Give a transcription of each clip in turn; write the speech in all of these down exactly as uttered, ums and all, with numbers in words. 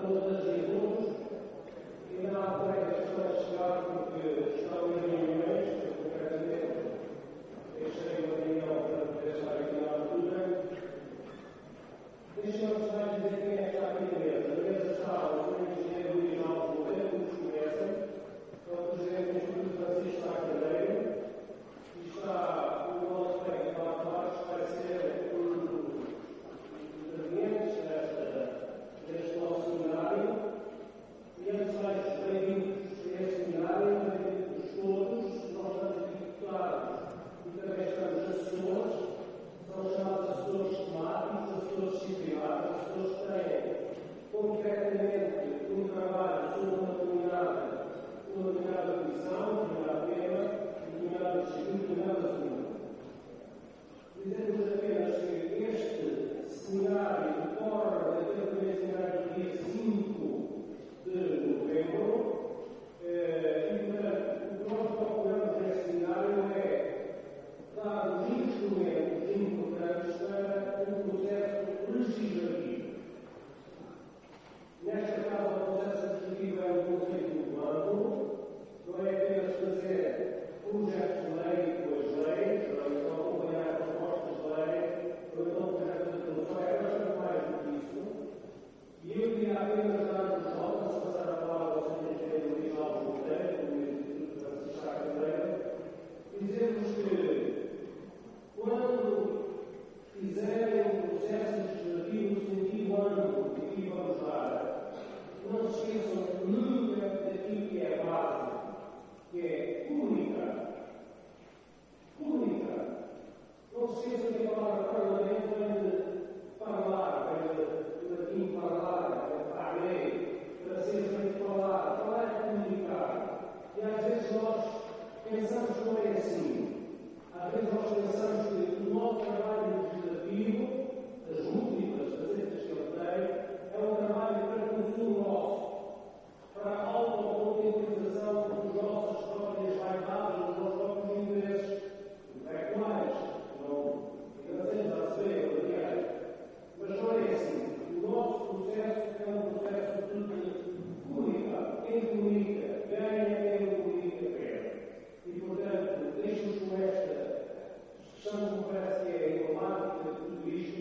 Estamos, me parece que é emblemática de tudo isto,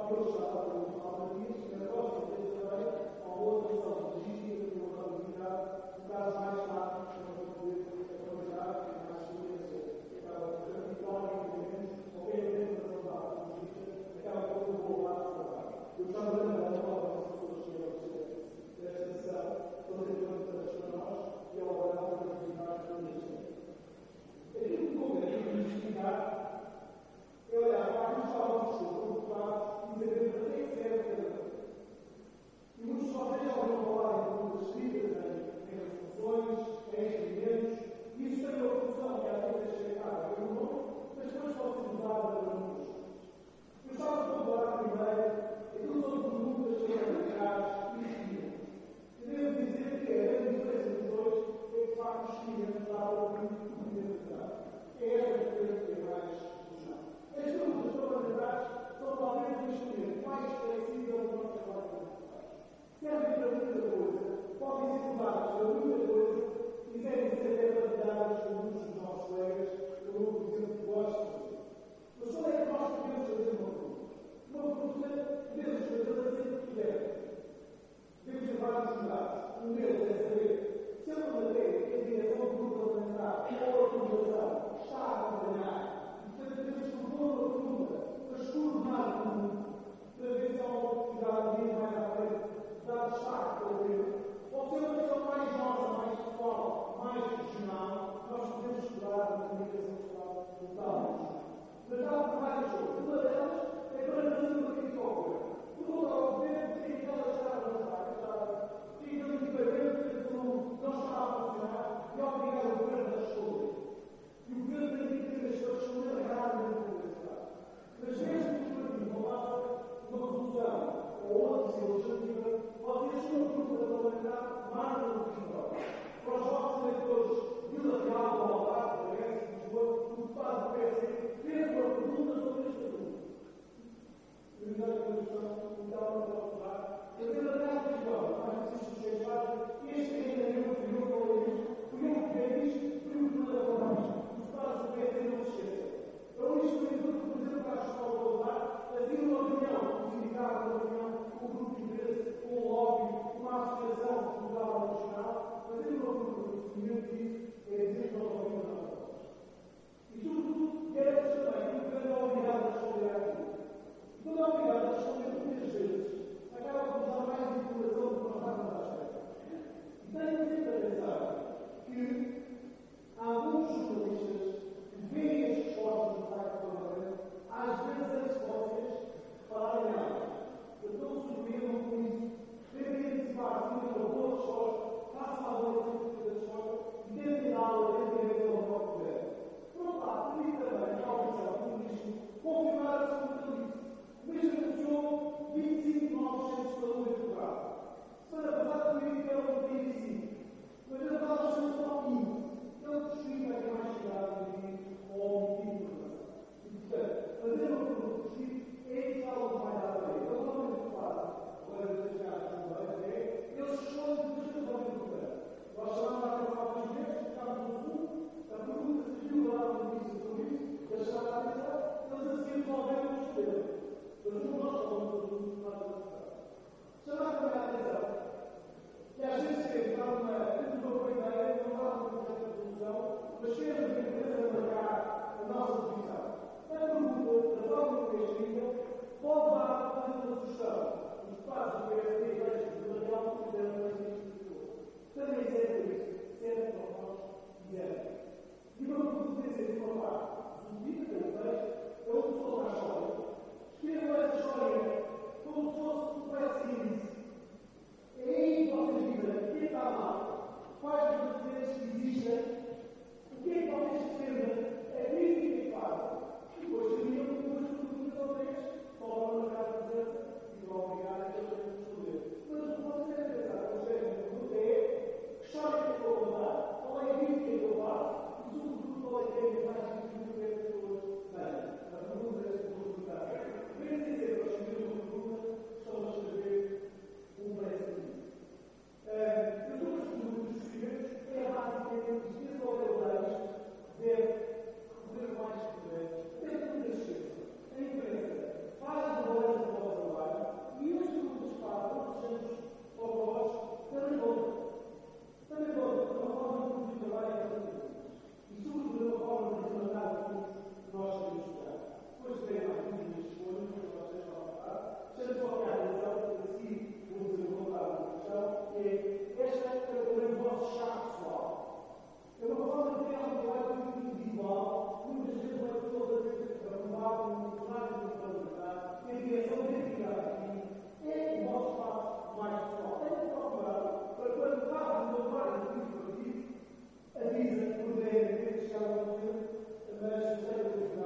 Qual é a vida que eu faço? E, sobretudo, qual é a mensagem que eu quero que as pessoas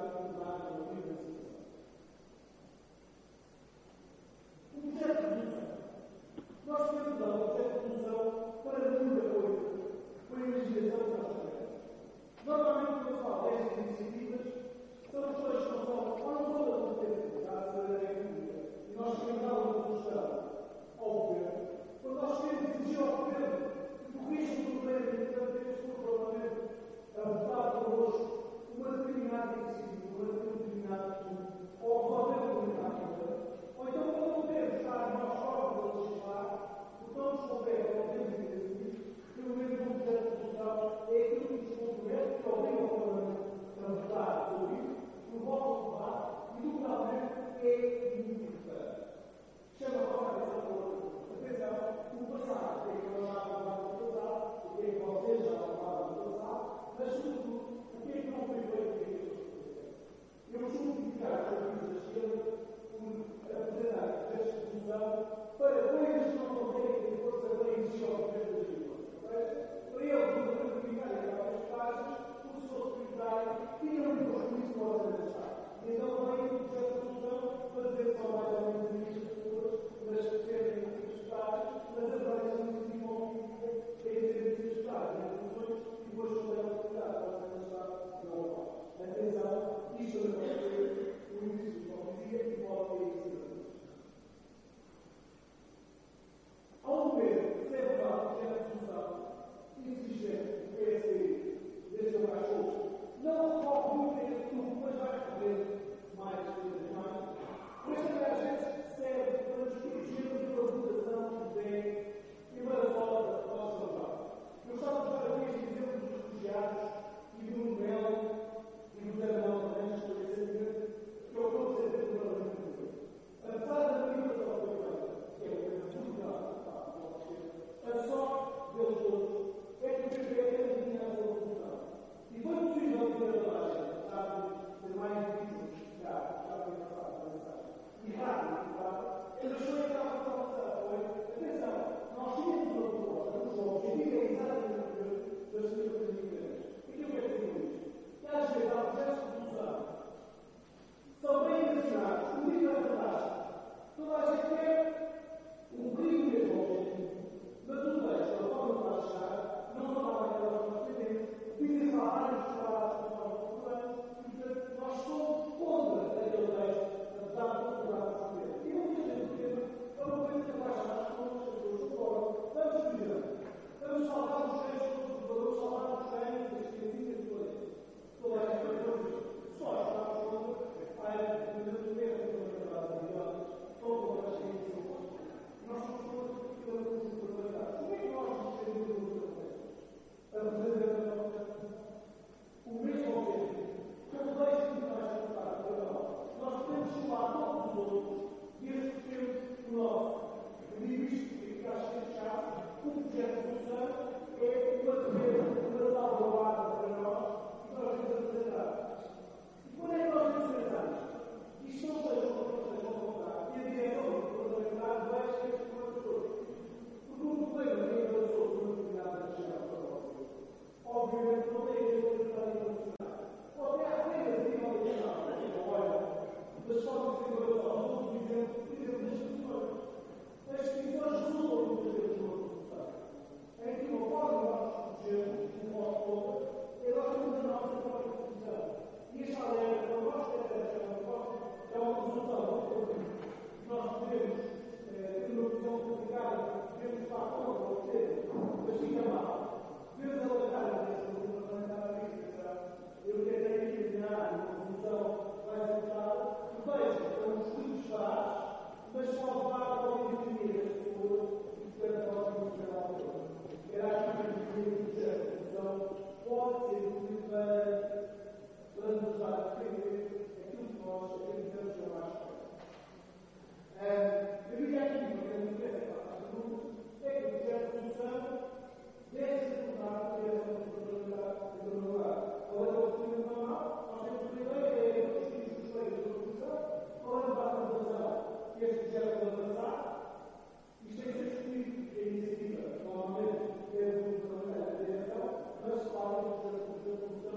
Mas, claro,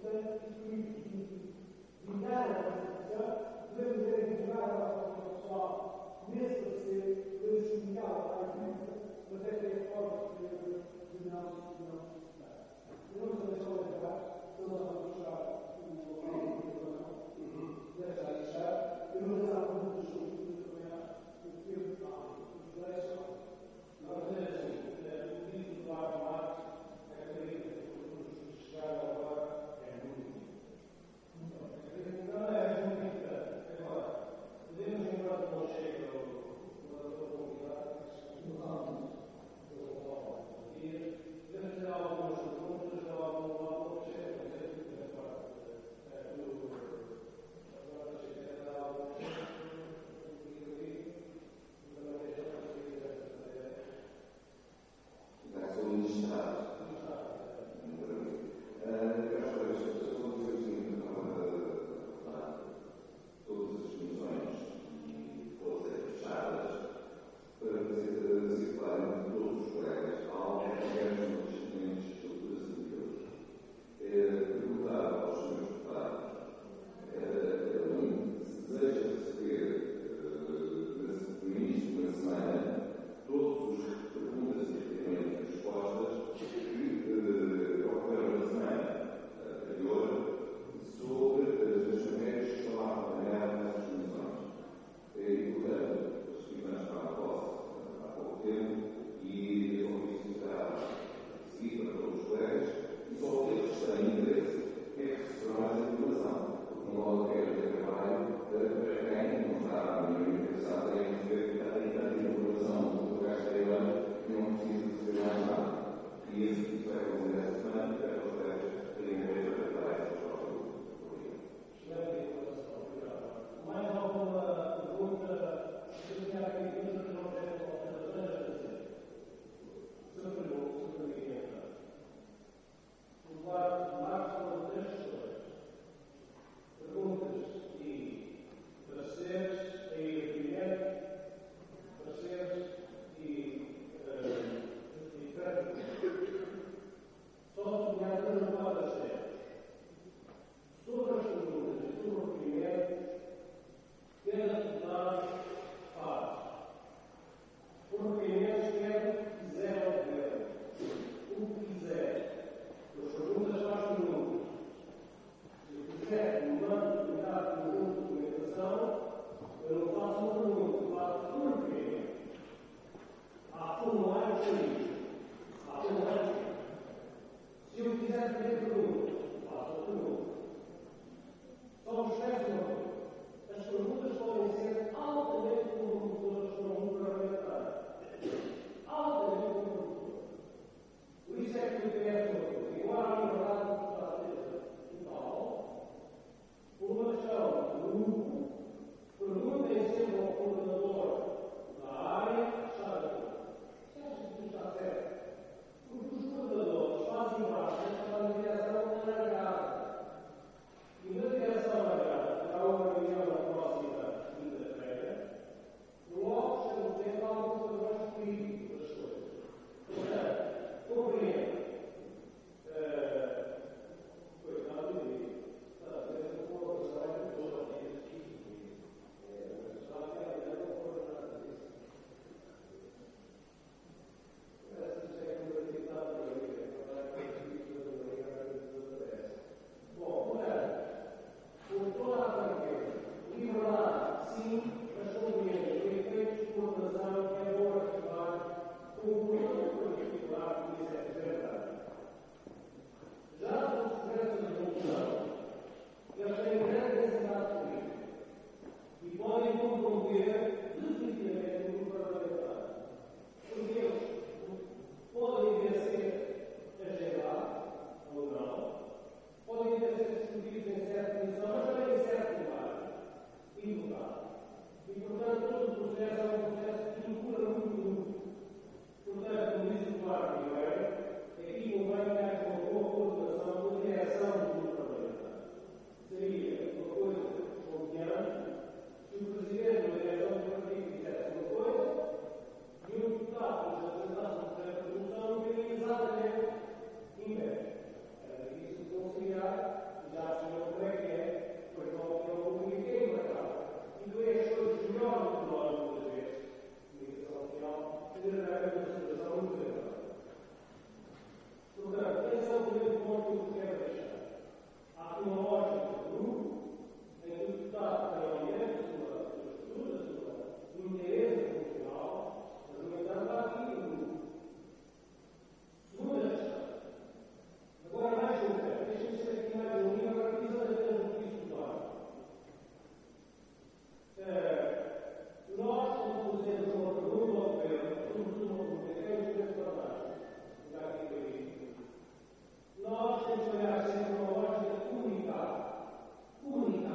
Gracias.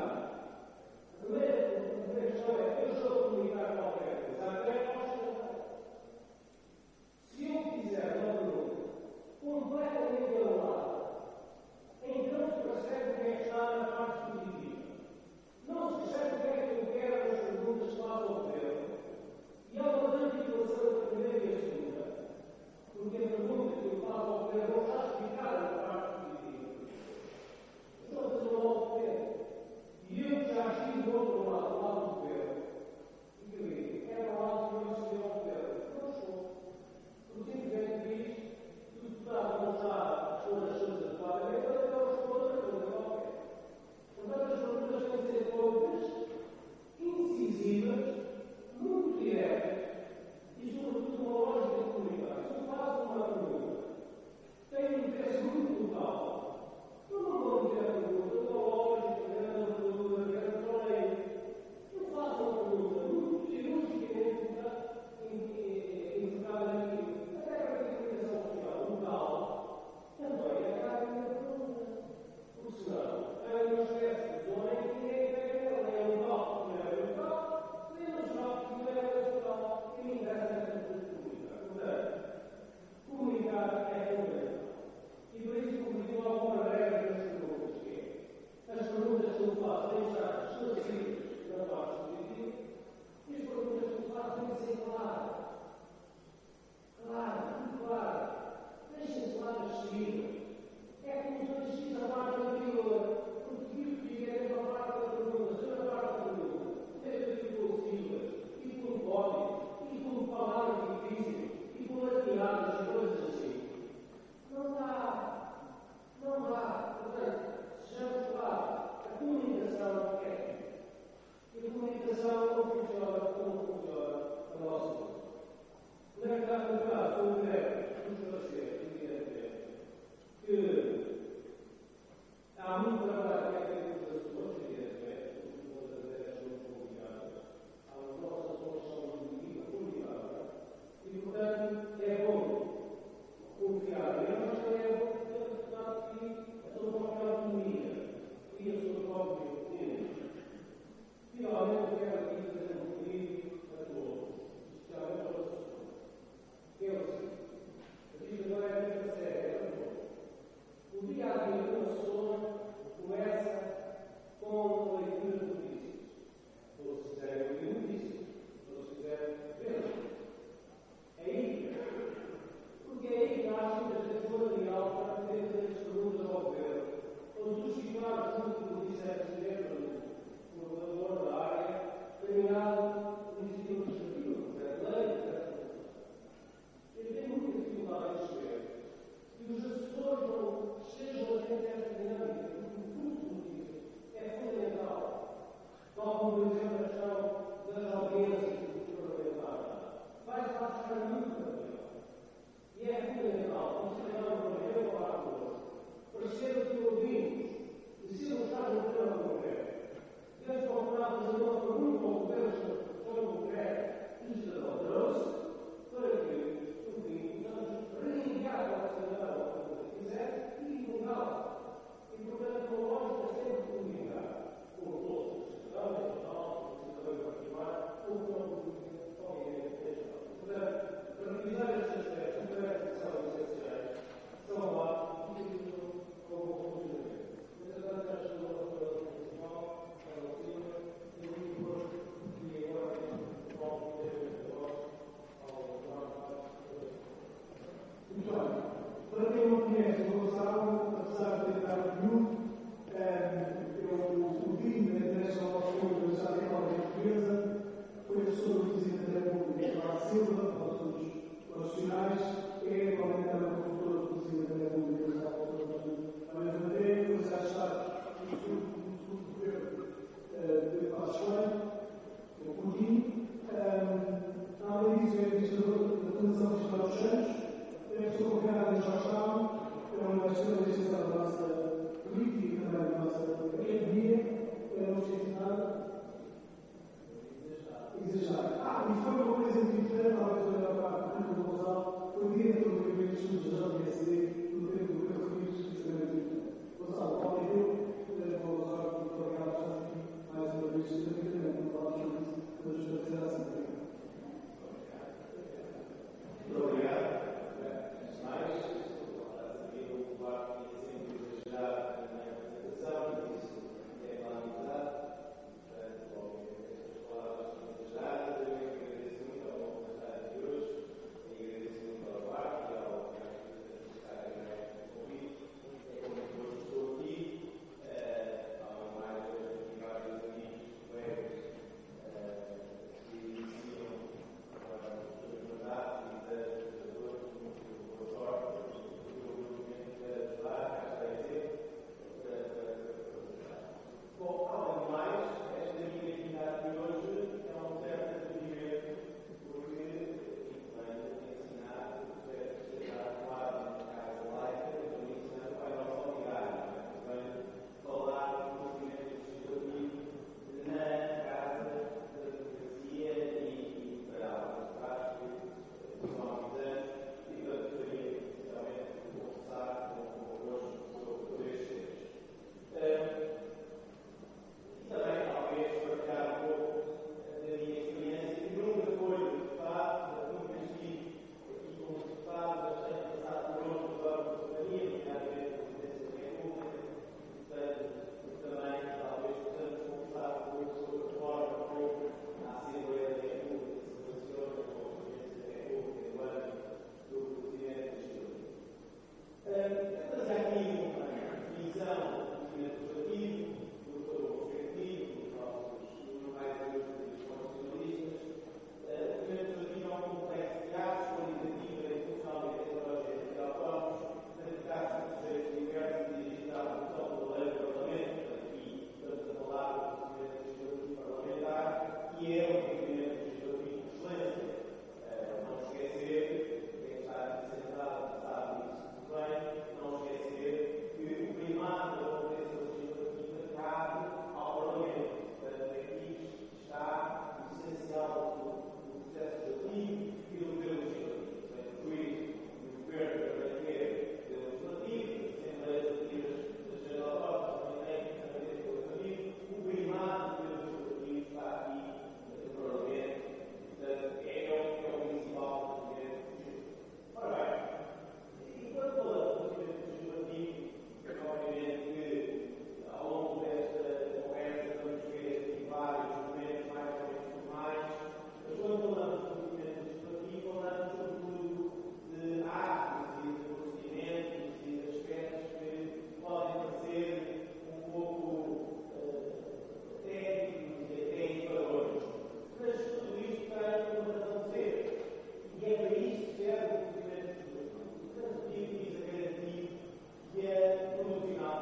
Gonçalo, qual é o teu? Vou usar o teu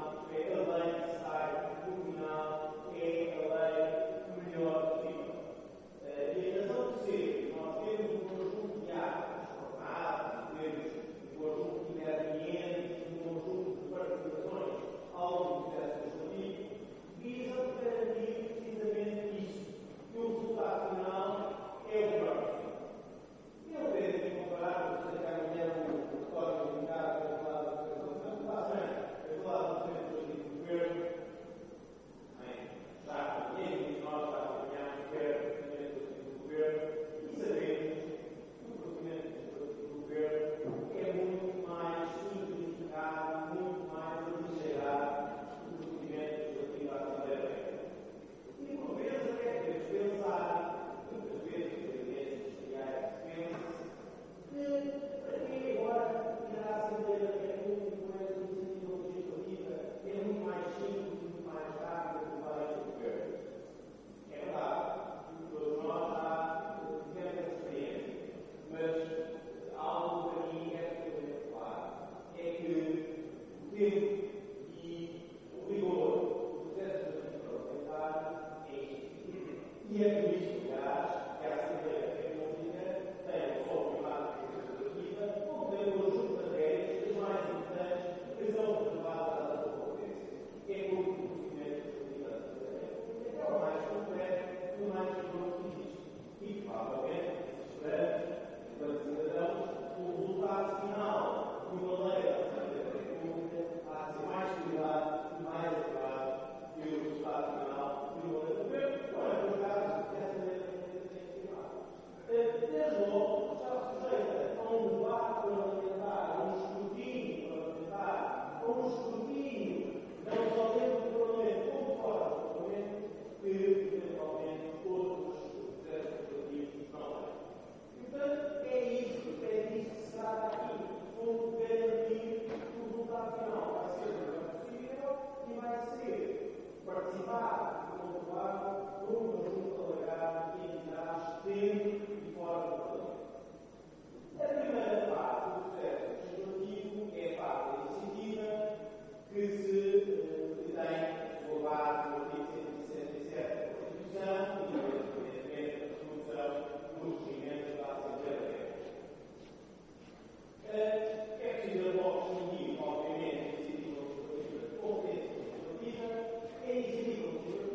É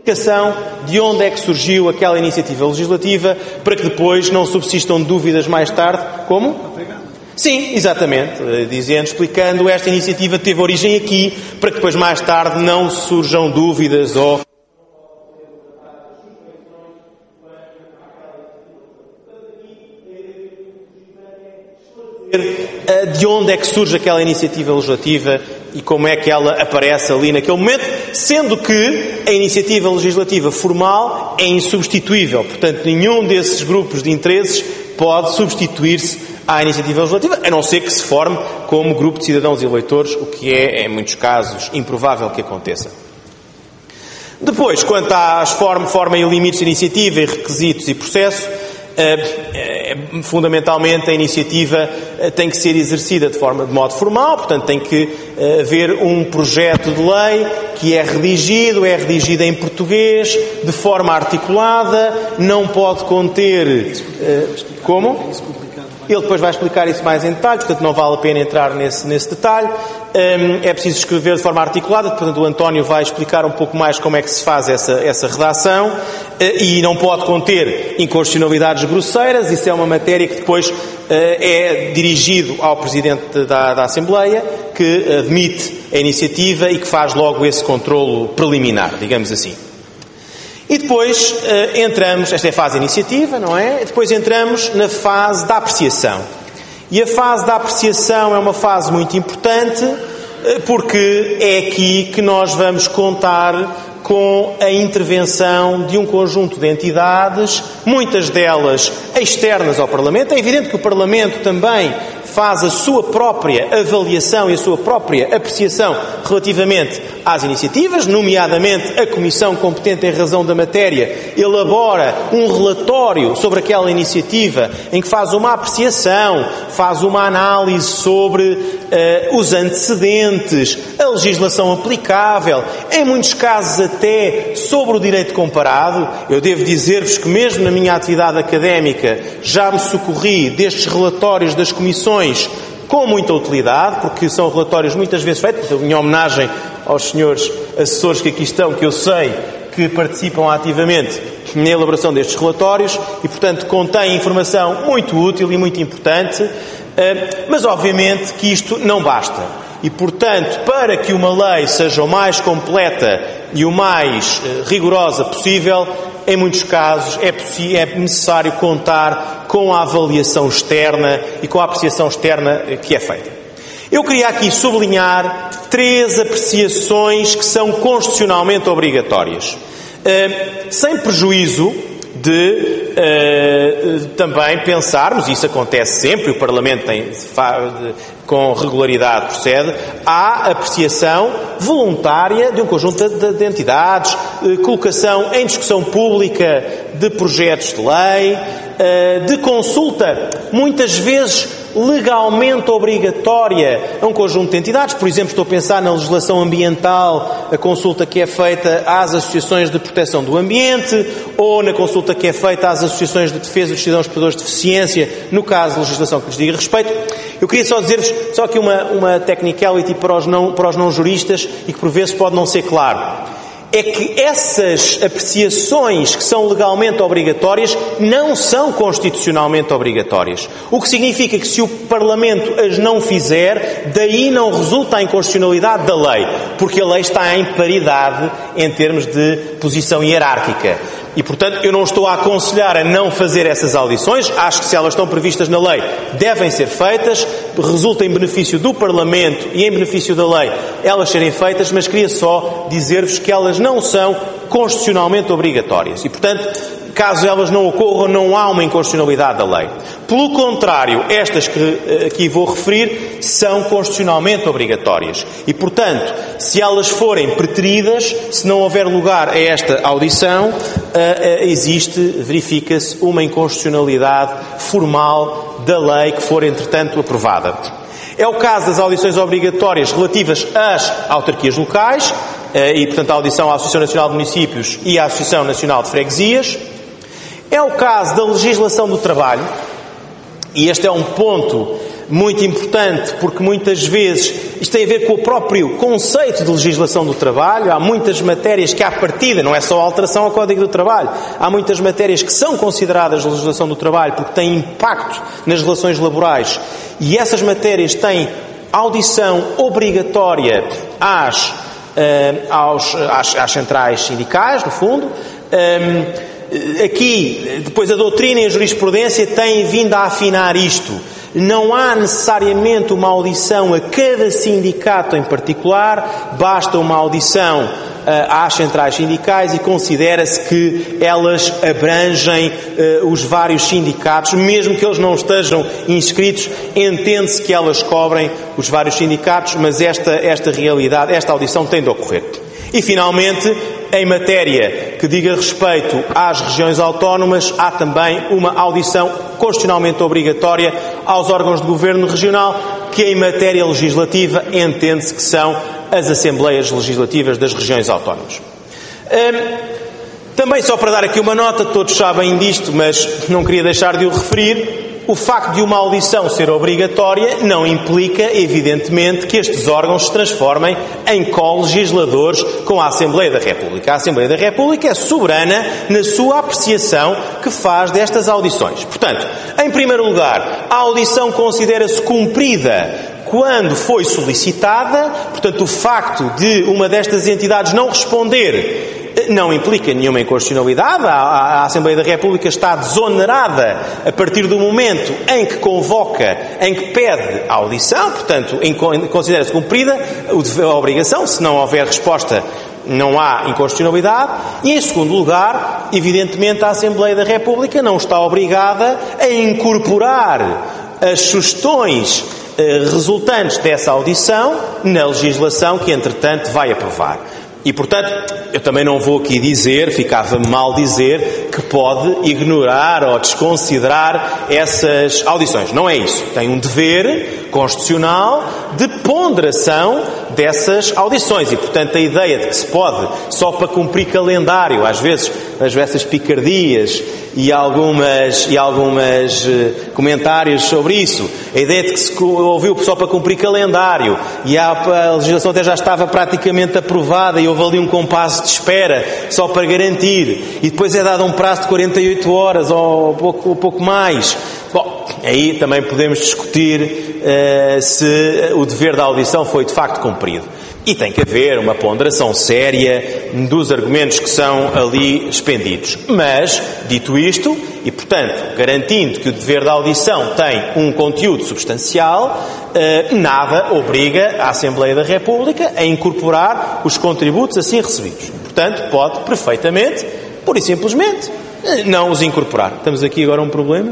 explicação de onde é que surgiu aquela iniciativa legislativa, para que depois não subsistam dúvidas mais tarde. Como? Sim, exatamente, dizendo, explicando, esta iniciativa teve origem aqui, para que depois mais tarde não surjam dúvidas ou... de onde é que surge aquela iniciativa legislativa e como é que ela aparece ali naquele momento, sendo que a iniciativa legislativa formal é insubstituível. Portanto, nenhum desses grupos de interesses pode substituir-se à iniciativa legislativa, a não ser que se forme como grupo de cidadãos e eleitores, o que é, em muitos casos, improvável que aconteça. Depois, quanto às forma, forma e limites de iniciativa e requisitos e processo, Uh, uh, fundamentalmente a iniciativa uh, tem que ser exercida de, forma, de modo formal, portanto tem que uh, haver um projeto de lei que é redigido, é redigido em português, de forma articulada, não pode conter... Uh, como? Ele depois vai explicar isso mais em detalhe, portanto não vale a pena entrar nesse, nesse detalhe. Um, é preciso escrever de forma articulada, portanto o António vai explicar um pouco mais como é que se faz essa, essa redação, uh, e não pode conter inconstitucionalidades grosseiras. Isso é uma matéria que depois uh, é dirigido ao Presidente da, da Assembleia, que admite a iniciativa e que faz logo esse controlo preliminar, digamos assim. E depois uh, entramos, esta é a fase da iniciativa, não é? Depois entramos na fase da apreciação. E a fase da apreciação é uma fase muito importante, uh, porque é aqui que nós vamos contar com a intervenção de um conjunto de entidades, muitas delas externas ao Parlamento. É evidente que o Parlamento também faz a sua própria avaliação e a sua própria apreciação relativamente às iniciativas, nomeadamente a Comissão competente em razão da matéria elabora um relatório sobre aquela iniciativa em que faz uma apreciação, faz uma análise sobre uh, os antecedentes, a legislação aplicável, em muitos casos até sobre o direito comparado. Eu devo dizer-vos que mesmo na minha atividade académica já me socorri destes relatórios das comissões com muita utilidade, porque são relatórios muitas vezes feitos, em homenagem aos senhores assessores que aqui estão, que eu sei que participam ativamente na elaboração destes relatórios e, portanto, contém informação muito útil e muito importante, mas obviamente que isto não basta. E, portanto, para que uma lei seja o mais completa e o mais rigorosa possível, em muitos casos é, é necessário contar com a avaliação externa e com a apreciação externa que é feita. Eu queria aqui sublinhar três apreciações que são constitucionalmente obrigatórias, uh, sem prejuízo de uh, também pensarmos, e isso acontece sempre, o Parlamento tem, com regularidade procede, à apreciação voluntária de um conjunto de, de entidades, uh, colocação em discussão pública de projetos de lei, uh, de consulta, muitas vezes legalmente obrigatória a um conjunto de entidades. Por exemplo, estou a pensar na legislação ambiental, a consulta que é feita às associações de proteção do ambiente, ou na consulta que é feita às associações de defesa dos cidadãos portadores de deficiência, no caso de legislação que lhes diga respeito. Eu queria só dizer-vos, só aqui uma, uma technicality para os, não, para os não juristas, e que por vezes pode não ser claro. É que essas apreciações que são legalmente obrigatórias não são constitucionalmente obrigatórias. O que significa que se o Parlamento as não fizer, daí não resulta a inconstitucionalidade da lei, porque a lei está em paridade em termos de posição hierárquica. E, portanto, eu não estou a aconselhar a não fazer essas audições. Acho que se elas estão previstas na lei, devem ser feitas. Resulta em benefício do Parlamento e em benefício da lei elas serem feitas, mas queria só dizer-vos que elas não são constitucionalmente obrigatórias. E, portanto, caso elas não ocorram, não há uma inconstitucionalidade da lei. Pelo contrário, estas que aqui vou referir são constitucionalmente obrigatórias. E, portanto, se elas forem preteridas, se não houver lugar a esta audição, existe, verifica-se uma inconstitucionalidade formal da lei que for, entretanto, aprovada. É o caso das audições obrigatórias relativas às autarquias locais, e, portanto, a audição à Associação Nacional de Municípios e à Associação Nacional de Freguesias. É o caso da legislação do trabalho, e este é um ponto muito importante, porque muitas vezes isto tem a ver com o próprio conceito de legislação do trabalho. Há muitas matérias que, à partida, não é só a alteração ao Código do Trabalho, há muitas matérias que são consideradas legislação do trabalho porque têm impacto nas relações laborais, e essas matérias têm audição obrigatória às, uh, aos, às, às centrais sindicais, no fundo. Um, aqui, depois a doutrina e a jurisprudência têm vindo a afinar isto. Não há necessariamente uma audição a cada sindicato em particular, basta uma audição uh, às centrais sindicais e considera-se que elas abrangem uh, os vários sindicatos, mesmo que eles não estejam inscritos, entende-se que elas cobrem os vários sindicatos, mas esta, esta realidade, esta audição tem de ocorrer. E, finalmente, em matéria que diga respeito às regiões autónomas, há também uma audição constitucionalmente obrigatória aos órgãos de governo regional, que em matéria legislativa entende-se que são as Assembleias Legislativas das regiões autónomas. Hum, também, só para dar aqui uma nota, todos sabem disto, mas não queria deixar de o referir, o facto de uma audição ser obrigatória não implica, evidentemente, que estes órgãos se transformem em co-legisladores com a Assembleia da República. A Assembleia da República é soberana na sua apreciação que faz destas audições. Portanto, em primeiro lugar, a audição considera-se cumprida quando foi solicitada. Portanto, o facto de uma destas entidades não responder não implica nenhuma inconstitucionalidade. A, a, a Assembleia da República está desonerada a partir do momento em que convoca, em que pede a audição. Portanto, considera-se cumprida a obrigação. Se não houver resposta, não há inconstitucionalidade. E, em segundo lugar, evidentemente, a Assembleia da República não está obrigada a incorporar as sugestões eh, resultantes dessa audição na legislação que, entretanto, vai aprovar. E, portanto, eu também não vou aqui dizer, ficava mal dizer, que pode ignorar ou desconsiderar essas audições. Não é isso. Tem um dever constitucional de ponderação dessas audições. E, portanto, a ideia de que se pode, só para cumprir calendário, às vezes, às vezes essas picardias e algumas, e algumas uh, comentários sobre isso, a ideia de que se ouviu só para cumprir calendário e a, a legislação até já estava praticamente aprovada e houve ali um compasso de espera só para garantir, e depois é dado um prazo de quarenta e oito horas ou pouco, ou pouco mais. Bom, aí também podemos discutir uh, se o dever da audição foi de facto cumprido. E tem que haver uma ponderação séria dos argumentos que são ali expendidos. Mas, dito isto, e portanto garantindo que o dever da audição tem um conteúdo substancial, eh, nada obriga a Assembleia da República a incorporar os contributos assim recebidos. Portanto, pode perfeitamente, pura e simplesmente, não os incorporar. Estamos aqui agora a um problema.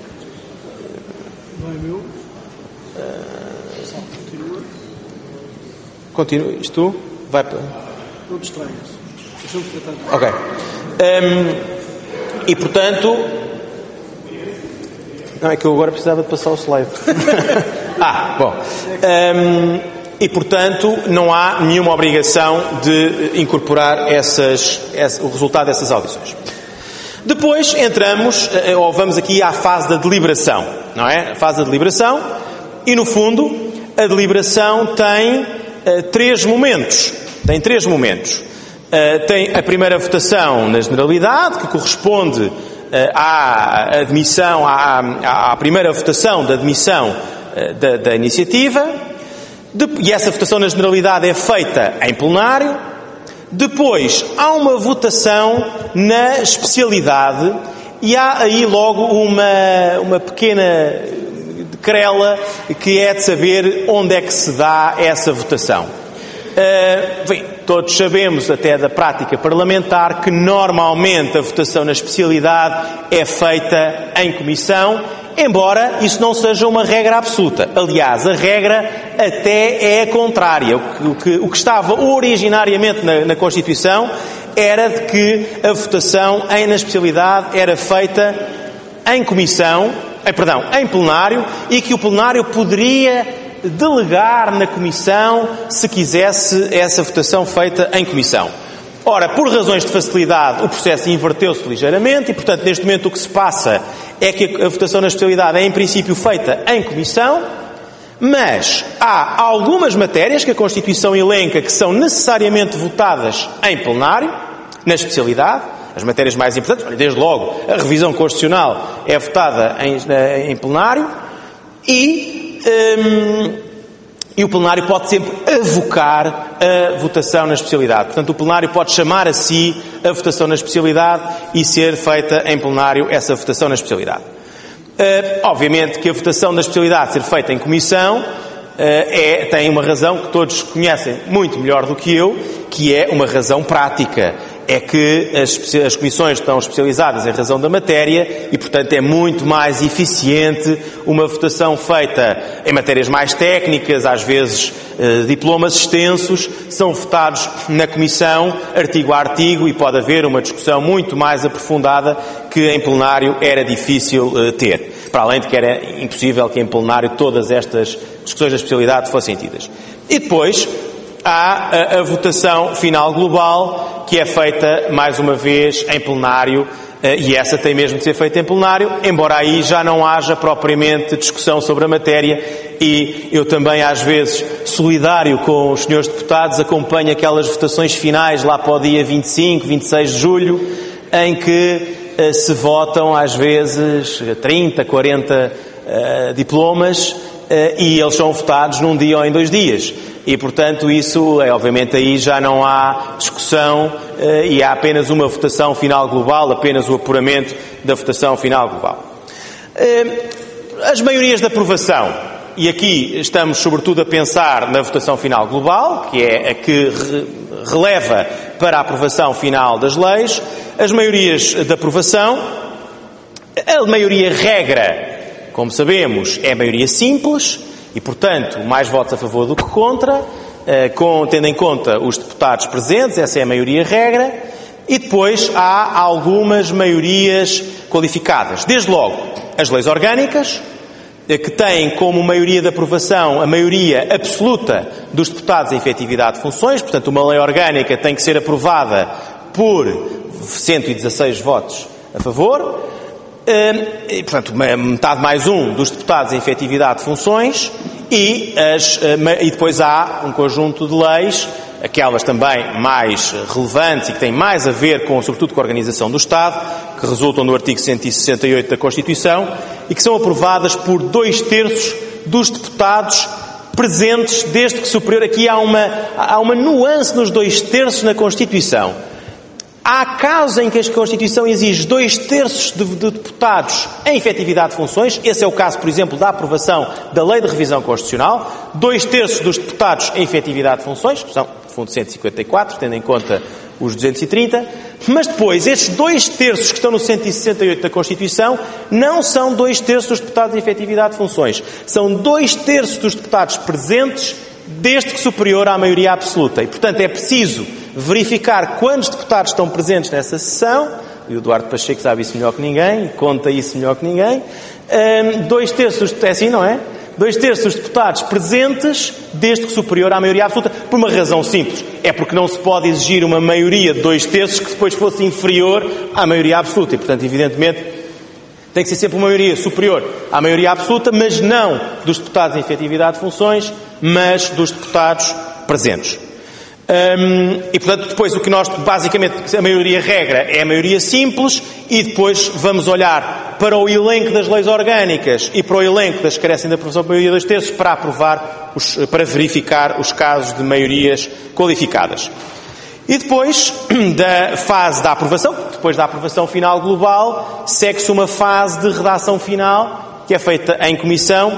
Continua, isto vai para... Não distraias. Ok. Um, e, portanto... Não, é que eu agora precisava de passar o slide. ah, bom. Um, e, portanto, não há nenhuma obrigação de incorporar essas, esse, o resultado dessas audições. Depois entramos, ou vamos aqui à fase da deliberação, não é? A fase da deliberação, e, no fundo, a deliberação tem... Uh, três momentos. Tem três momentos. Uh, tem a primeira votação na generalidade, que corresponde uh, à admissão, à, à primeira votação da admissão uh, da, da iniciativa. De, e essa votação na generalidade é feita em plenário. Depois há uma votação na especialidade e há aí logo uma, uma pequena querela, que é de saber onde é que se dá essa votação. Uh, bem, todos sabemos, até da prática parlamentar, que normalmente a votação na especialidade é feita em comissão, embora isso não seja uma regra absoluta. Aliás, a regra até é a contrária. O que, o que estava originariamente na, na Constituição era de que a votação em, na especialidade era feita em comissão, eh, perdão, em plenário, e que o plenário poderia delegar na comissão se quisesse essa votação feita em comissão. Ora, por razões de facilidade, o processo inverteu-se ligeiramente e, portanto, neste momento o que se passa é que a votação na especialidade é, em princípio, feita em comissão, mas há algumas matérias que a Constituição elenca que são necessariamente votadas em plenário, na especialidade, as matérias mais importantes, desde logo a revisão constitucional é votada em, em plenário e... Hum, E o plenário pode sempre avocar a votação na especialidade. Portanto, o plenário pode chamar a si a votação na especialidade e ser feita em plenário essa votação na especialidade. Uh, obviamente que a votação na especialidade ser feita em comissão uh, é, tem uma razão que todos conhecem muito melhor do que eu, que é uma razão prática. É que as, as comissões estão especializadas em razão da matéria e, portanto, é muito mais eficiente uma votação feita em matérias mais técnicas, às vezes eh, diplomas extensos, são votados na comissão, artigo a artigo, e pode haver uma discussão muito mais aprofundada que em plenário era difícil eh, ter. Para além de que era impossível que em plenário todas estas discussões da especialidade fossem tidas. E depois há a, a votação final global, que é feita, mais uma vez, em plenário, e essa tem mesmo de ser feita em plenário, embora aí já não haja propriamente discussão sobre a matéria, e eu também, às vezes, solidário com os senhores deputados, acompanho aquelas votações finais lá para o dia vinte e cinco, vinte e seis de julho, em que uh, se votam, às vezes, trinta, quarenta uh, diplomas, uh, e eles são votados num dia ou em dois dias. E, portanto, isso, é, obviamente, aí já não há discussão uh, e há apenas uma votação final global, apenas o apuramento da votação final global. Uh, as maiorias de aprovação, e aqui estamos sobretudo a pensar na votação final global, que é a que re- releva para a aprovação final das leis, as maiorias de aprovação, a maioria regra, como sabemos, é a maioria simples, e, portanto, mais votos a favor do que contra, com, tendo em conta os deputados presentes, essa é a maioria regra, e depois há algumas maiorias qualificadas. Desde logo, as leis orgânicas, que têm como maioria de aprovação a maioria absoluta dos deputados em efetividade de funções, portanto, uma lei orgânica tem que ser aprovada por cento e dezasseis votos a favor, e, portanto, metade mais um dos deputados em efetividade de funções, e, as, e depois há um conjunto de leis, aquelas também mais relevantes e que têm mais a ver, com, sobretudo, com a organização do Estado, que resultam do artigo cento e sessenta e oito da Constituição, e que são aprovadas por dois terços dos deputados presentes, desde que superior. Aqui há uma, há uma nuance nos dois terços na Constituição. Há casos em que a Constituição exige dois terços de, de deputados em efetividade de funções. Esse é o caso, por exemplo, da aprovação da Lei de Revisão Constitucional. Dois terços dos deputados em efetividade de funções, que são, de fundo, cento e cinquenta e quatro, tendo em conta os duzentos e trinta. Mas depois, estes dois terços que estão no cento e sessenta e oito da Constituição não são dois terços dos deputados em efetividade de funções. São dois terços dos deputados presentes, desde que superior à maioria absoluta. E, portanto, é preciso verificar quantos deputados estão presentes nessa sessão, e o Eduardo Pacheco sabe isso melhor que ninguém, conta isso melhor que ninguém, um, dois terços, é assim, não é? Dois terços dos deputados presentes, desde que superior à maioria absoluta, por uma razão simples. É porque não se pode exigir uma maioria de dois terços que depois fosse inferior à maioria absoluta. E, portanto, evidentemente, tem que ser sempre uma maioria superior à maioria absoluta, mas não dos deputados em efetividade de funções, mas dos deputados presentes. Hum, e, portanto, depois o que nós, basicamente, a maioria regra é a maioria simples, e depois vamos olhar para o elenco das leis orgânicas e para o elenco das que carecem da aprovação por maioria dos terços para aprovar, os, para verificar os casos de maiorias qualificadas. E depois da fase da aprovação, depois da aprovação final global, segue-se uma fase de redação final, que é feita em comissão.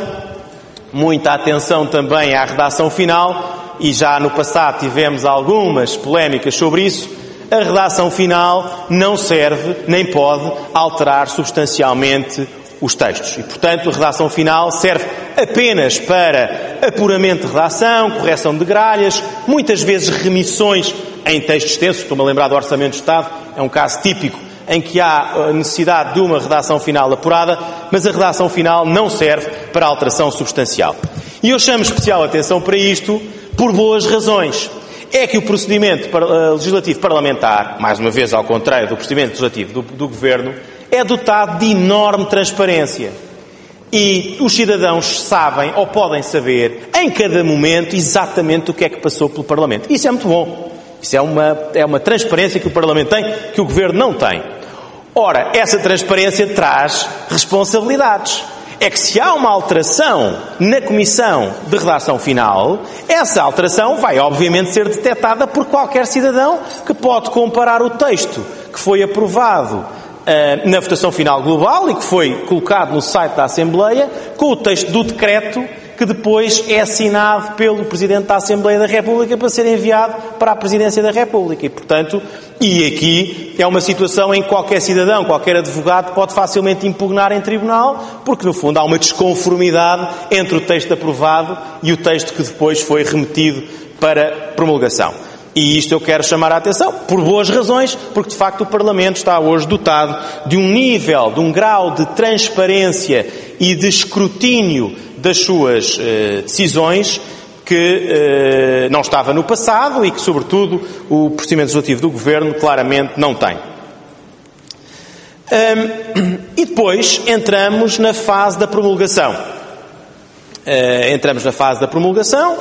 Muita atenção também à redação final, e já no passado tivemos algumas polémicas sobre isso. A redação final não serve, nem pode, alterar substancialmente os textos. E, portanto, a redação final serve apenas para apuramento de redação, correção de gralhas, muitas vezes remissões em textos extensos. Estou-me a lembrar do Orçamento do Estado, é um caso típico em que há a necessidade de uma redação final apurada, mas a redação final não serve para alteração substancial. E eu chamo especial atenção para isto por boas razões. é que o procedimento legislativo parlamentar, mais uma vez ao contrário do procedimento legislativo do, do Governo, é dotado de enorme transparência. E os cidadãos sabem, ou podem saber, em cada momento, exatamente o que é que passou pelo Parlamento. Isso é muito bom. Isso é uma, é uma transparência que o Parlamento tem, que o Governo não tem. Ora, essa transparência traz responsabilidades. É que se há uma alteração na comissão de redação final, essa alteração vai obviamente ser detectada por qualquer cidadão que pode comparar o texto que foi aprovado uh, na votação final global e que foi colocado no site da Assembleia com o texto do decreto que depois é assinado pelo Presidente da Assembleia da República para ser enviado para a Presidência da República. E, portanto, e aqui é uma situação em que qualquer cidadão, qualquer advogado pode facilmente impugnar em tribunal, porque, no fundo, há uma desconformidade entre o texto aprovado e o texto que depois foi remetido para promulgação. E isto eu quero chamar a atenção, por boas razões, porque, de facto, o Parlamento está hoje dotado de um nível, de um grau de transparência e de escrutínio das suas eh, decisões que eh, não estava no passado e que, sobretudo, o procedimento legislativo do Governo claramente não tem. Um, e depois entramos na fase da promulgação. Uh, entramos na fase da promulgação.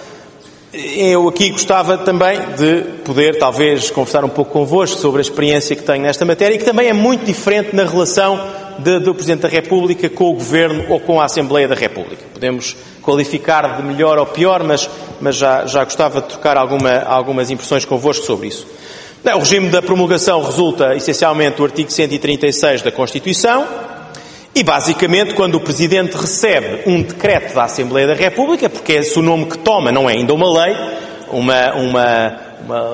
Eu aqui gostava também de poder, talvez, conversar um pouco convosco sobre a experiência que tenho nesta matéria e que também é muito diferente na relação de, do Presidente da República com o Governo ou com a Assembleia da República. Podemos qualificar de melhor ou pior, mas, mas já, já gostava de trocar alguma, algumas impressões convosco sobre isso. O regime da promulgação resulta, essencialmente, do artigo cento e trinta e seis da Constituição e, basicamente, quando o Presidente recebe um decreto da Assembleia da República, porque esse o nome que toma não é ainda uma lei, uma, uma, uma,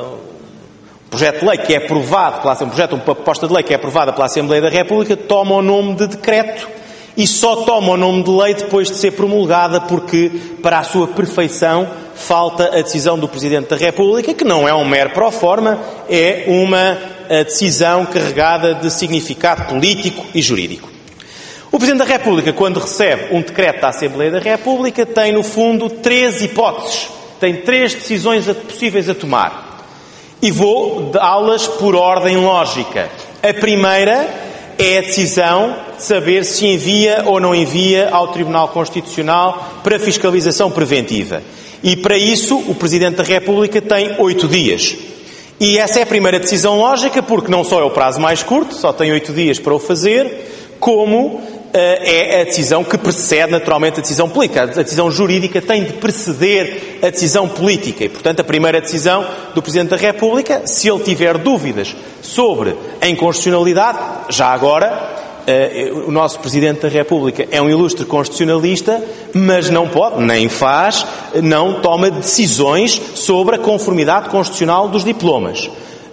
um projeto de lei que é aprovado, pela, um projeto, uma proposta de lei que é aprovada pela Assembleia da República, toma o nome de decreto e só toma o nome de lei depois de ser promulgada, porque, para a sua perfeição, falta a decisão do Presidente da República, que não é um mero pro forma, é uma decisão carregada de significado político e jurídico. O Presidente da República, quando recebe um decreto da Assembleia da República, tem, no fundo, três hipóteses. Tem três decisões possíveis a tomar. E vou dá-las por ordem lógica. A primeira é a decisão de saber se envia ou não envia ao Tribunal Constitucional para fiscalização preventiva. E, para isso, o Presidente da República tem oito dias. E essa é a primeira decisão lógica, porque não só é o prazo mais curto, só tem oito dias para o fazer, como é a decisão que precede, naturalmente, a decisão política. A decisão jurídica tem de preceder a decisão política. E, portanto, a primeira decisão do Presidente da República, se ele tiver dúvidas sobre a inconstitucionalidade, já agora, o nosso Presidente da República é um ilustre constitucionalista, mas não pode, nem faz, não toma decisões sobre a conformidade constitucional dos diplomas.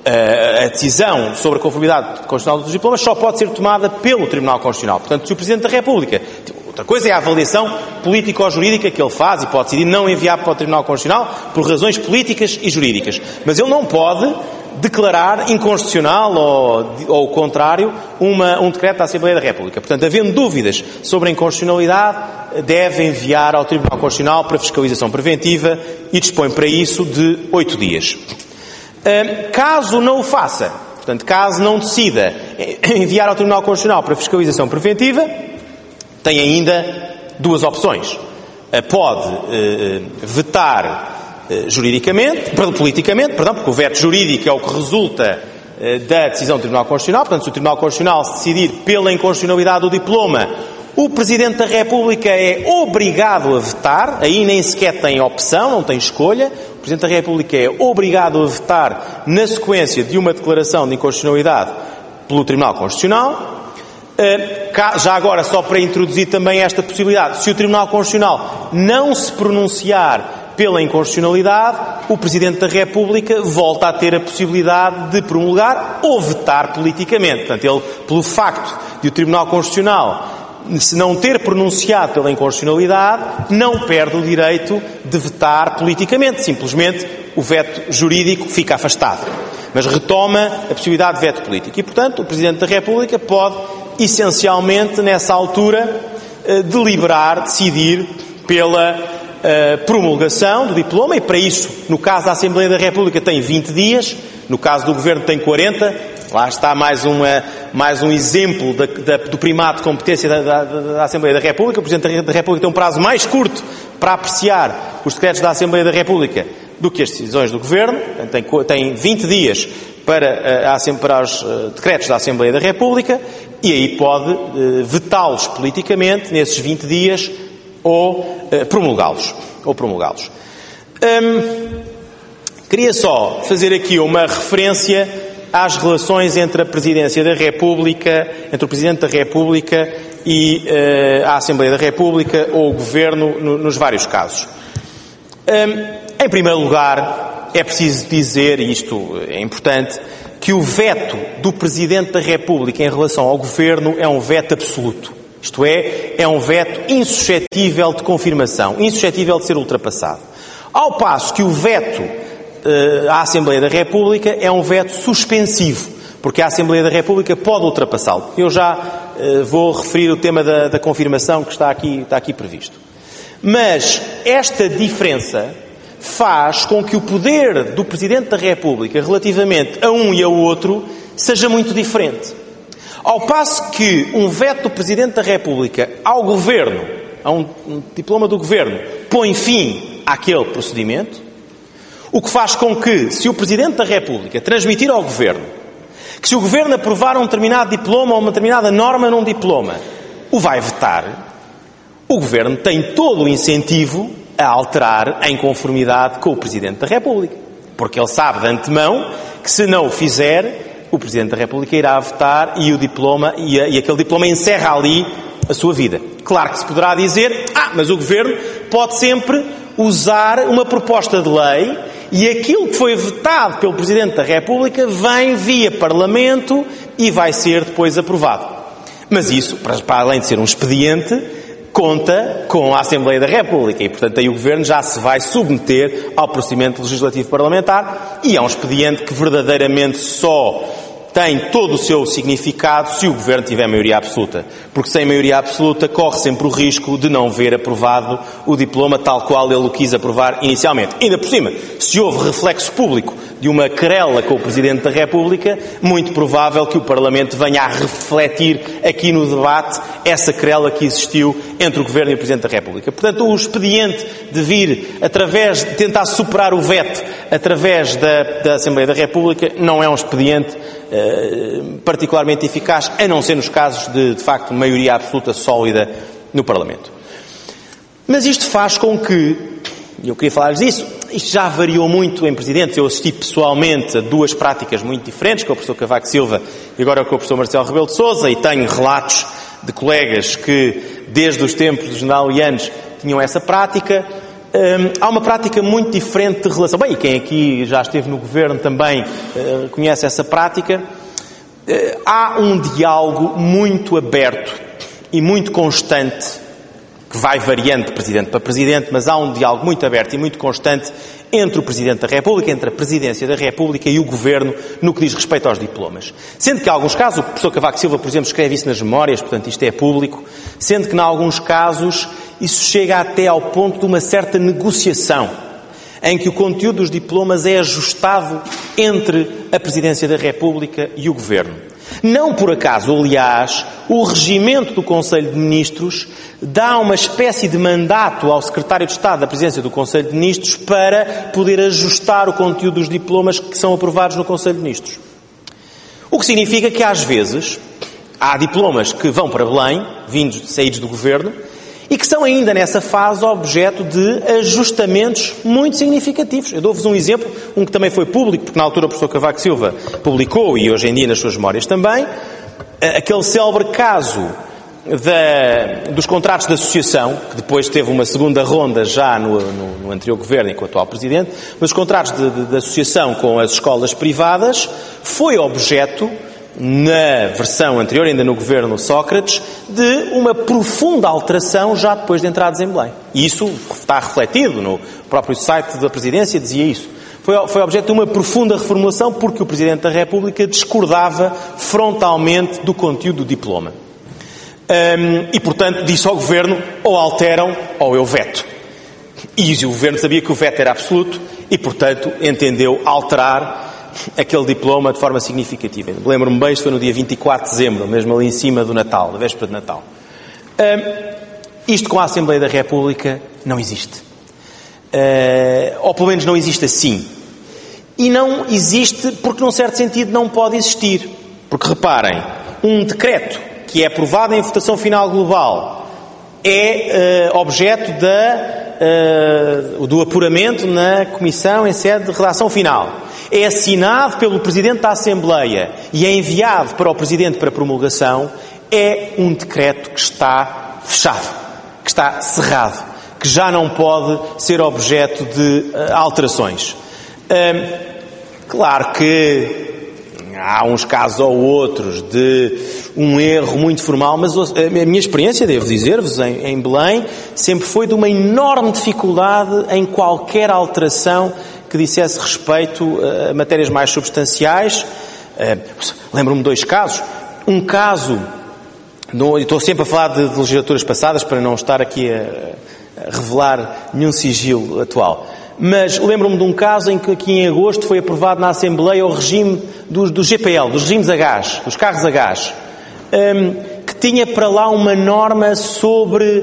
A decisão sobre a conformidade constitucional dos diplomas só pode ser tomada pelo Tribunal Constitucional. Portanto, se o Presidente da República... Outra coisa é a avaliação político-jurídica que ele faz e pode decidir não enviar para o Tribunal Constitucional por razões políticas e jurídicas. Mas ele não pode declarar inconstitucional ou, ou o contrário, uma, um decreto da Assembleia da República. Portanto, havendo dúvidas sobre a inconstitucionalidade, deve enviar ao Tribunal Constitucional para fiscalização preventiva e dispõe para isso de oito dias. Caso não o faça, portanto, caso não decida enviar ao Tribunal Constitucional para fiscalização preventiva, tem ainda duas opções. Pode eh, vetar eh, juridicamente, politicamente, perdão, porque o veto jurídico é o que resulta eh, da decisão do Tribunal Constitucional. Portanto, se o Tribunal Constitucional se decidir pela inconstitucionalidade do diploma, o Presidente da República é obrigado a vetar, aí nem sequer tem opção, não tem escolha. O Presidente da República é obrigado a vetar na sequência de uma declaração de inconstitucionalidade pelo Tribunal Constitucional. Já agora, só para introduzir também esta possibilidade, se o Tribunal Constitucional não se pronunciar pela inconstitucionalidade, o Presidente da República volta a ter a possibilidade de promulgar ou vetar politicamente. Portanto, ele, pelo facto de o Tribunal Constitucional se não ter pronunciado pela inconstitucionalidade, não perde o direito de vetar politicamente. Simplesmente o veto jurídico fica afastado. Mas retoma a possibilidade de veto político. E, portanto, o Presidente da República pode, essencialmente, nessa altura, deliberar, decidir pela uh, promulgação do diploma, e para isso, no caso da Assembleia da República, tem vinte dias, no caso do Governo tem quarenta. Lá está mais, uma, mais um exemplo da, da, do primado de competência da, da, da Assembleia da República. O Presidente da República tem um prazo mais curto para apreciar os decretos da Assembleia da República do que as decisões do Governo. Tem, tem vinte dias para, a, para os decretos da Assembleia da República, e aí pode uh, vetá-los politicamente nesses vinte dias ou uh, promulgá-los. Ou promulgá-los. Um, queria só fazer aqui uma referência às relações entre a Presidência da República, entre o Presidente da República e uh, a Assembleia da República ou o Governo no, nos vários casos. Um, em primeiro lugar, é preciso dizer, e isto é importante, que o veto do Presidente da República em relação ao Governo é um veto absoluto. Isto é, é um veto insuscetível de confirmação, insuscetível de ser ultrapassado. Ao passo que o veto uh, à Assembleia da República é um veto suspensivo, porque a Assembleia da República pode ultrapassá-lo. Eu já uh, vou referir o tema da, da confirmação que está aqui, está aqui previsto. Mas esta diferença faz com que o poder do Presidente da República relativamente a um e ao outro seja muito diferente. Ao passo que um veto do Presidente da República ao Governo, a um, um diploma do Governo, põe fim àquele procedimento, o que faz com que, se o Presidente da República transmitir ao Governo que se o Governo aprovar um determinado diploma ou uma determinada norma num diploma, o vai vetar, o Governo tem todo o incentivo a alterar em conformidade com o Presidente da República. Porque ele sabe de antemão que, se não o fizer, o Presidente da República irá votar e o diploma, e, a, e aquele diploma encerra ali a sua vida. Claro que se poderá dizer, ah, mas o Governo pode sempre usar uma proposta de lei e aquilo que foi vetado pelo Presidente da República vem via Parlamento e vai ser depois aprovado. Mas isso, para além de ser um expediente, conta com a Assembleia da República e, portanto, aí o Governo já se vai submeter ao procedimento legislativo parlamentar, e é um expediente que verdadeiramente só tem todo o seu significado se o Governo tiver maioria absoluta. Porque sem maioria absoluta corre sempre o risco de não ver aprovado o diploma tal qual ele o quis aprovar inicialmente. Ainda por cima, se houve reflexo público de uma querela com o Presidente da República, muito provável que o Parlamento venha a refletir aqui no debate essa querela que existiu entre o Governo e o Presidente da República. Portanto, o expediente de vir, através de tentar superar o veto através da, da Assembleia da República, não é um expediente uh, particularmente eficaz, a não ser nos casos de, de facto, maioria absoluta sólida no Parlamento. Mas isto faz com que, e eu queria falar-lhes disso, isto já variou muito em presidentes. Eu assisti pessoalmente a duas práticas muito diferentes, com o professor Cavaco Silva e agora com o professor Marcelo Rebelo de Sousa, e tenho relatos de colegas que, desde os tempos dos generalianos, tinham essa prática. Hum, há uma prática muito diferente de relação. Bem, e quem aqui já esteve no Governo também uh, conhece essa prática. Uh, há um diálogo muito aberto e muito constante, que vai variando de Presidente para Presidente, mas há um diálogo muito aberto e muito constante entre o Presidente da República, entre a Presidência da República e o Governo no que diz respeito aos diplomas. Sendo que, em alguns casos, o professor Cavaco Silva, por exemplo, escreve isso nas memórias, portanto isto é público, sendo que, em alguns casos, isso chega até ao ponto de uma certa negociação, em que o conteúdo dos diplomas é ajustado entre a Presidência da República e o Governo. Não por acaso, aliás, o regimento do Conselho de Ministros dá uma espécie de mandato ao Secretário de Estado da Presidência do Conselho de Ministros para poder ajustar o conteúdo dos diplomas que são aprovados no Conselho de Ministros. O que significa que, às vezes, há diplomas que vão para Belém, vindos, saídos do Governo, e que são ainda nessa fase objeto de ajustamentos muito significativos. Eu dou-vos um exemplo, um que também foi público, porque na altura o professor Cavaco Silva publicou, e hoje em dia nas suas memórias também, aquele célebre caso da, dos contratos de associação, que depois teve uma segunda ronda já no, no, no anterior Governo e com o atual Presidente, mas os contratos de, de, de associação com as escolas privadas foi objeto, na versão anterior, ainda no governo Sócrates, de uma profunda alteração já depois de entrados em Belém. E isso está refletido no próprio site da Presidência, dizia isso. Foi, foi objeto de uma profunda reformulação porque o Presidente da República discordava frontalmente do conteúdo do diploma. Um, e, portanto, disse ao Governo, ou alteram ou eu veto. E o Governo sabia que o veto era absoluto e, portanto, entendeu alterar aquele diploma de forma significativa. Lembro-me bem, isto foi no dia vinte e quatro de dezembro, mesmo ali em cima do Natal, da véspera de Natal. Uh, isto com a Assembleia da República não existe. Uh, ou pelo menos não existe assim. E não existe porque, num certo sentido, não pode existir. Porque, reparem, um decreto que é aprovado em votação final global é uh, objeto da, uh, do apuramento na Comissão em sede de redação final. É assinado pelo Presidente da Assembleia e é enviado para o Presidente para promulgação. É um decreto que está fechado, que está cerrado, que já não pode ser objeto de uh, alterações. Uh, claro que há uns casos ou outros de um erro muito formal, mas a minha experiência, devo dizer-vos, em, em Belém, sempre foi de uma enorme dificuldade em qualquer alteração que dissesse respeito a matérias mais substanciais. Uh, lembro-me de dois casos. Um caso, no, estou sempre a falar de, de legislaturas passadas para não estar aqui a, a revelar nenhum sigilo atual. Mas lembro-me de um caso em que aqui em agosto foi aprovado na Assembleia o regime do, do G P L, dos regimes a gás, dos carros a gás, um, que tinha para lá uma norma sobre,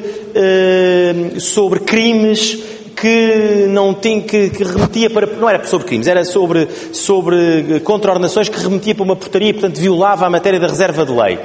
uh, sobre crimes que não tinha, que, que remetia para, não era sobre crimes, era sobre, sobre contraordenações que remetia para uma portaria e, portanto, violava a matéria da reserva de lei.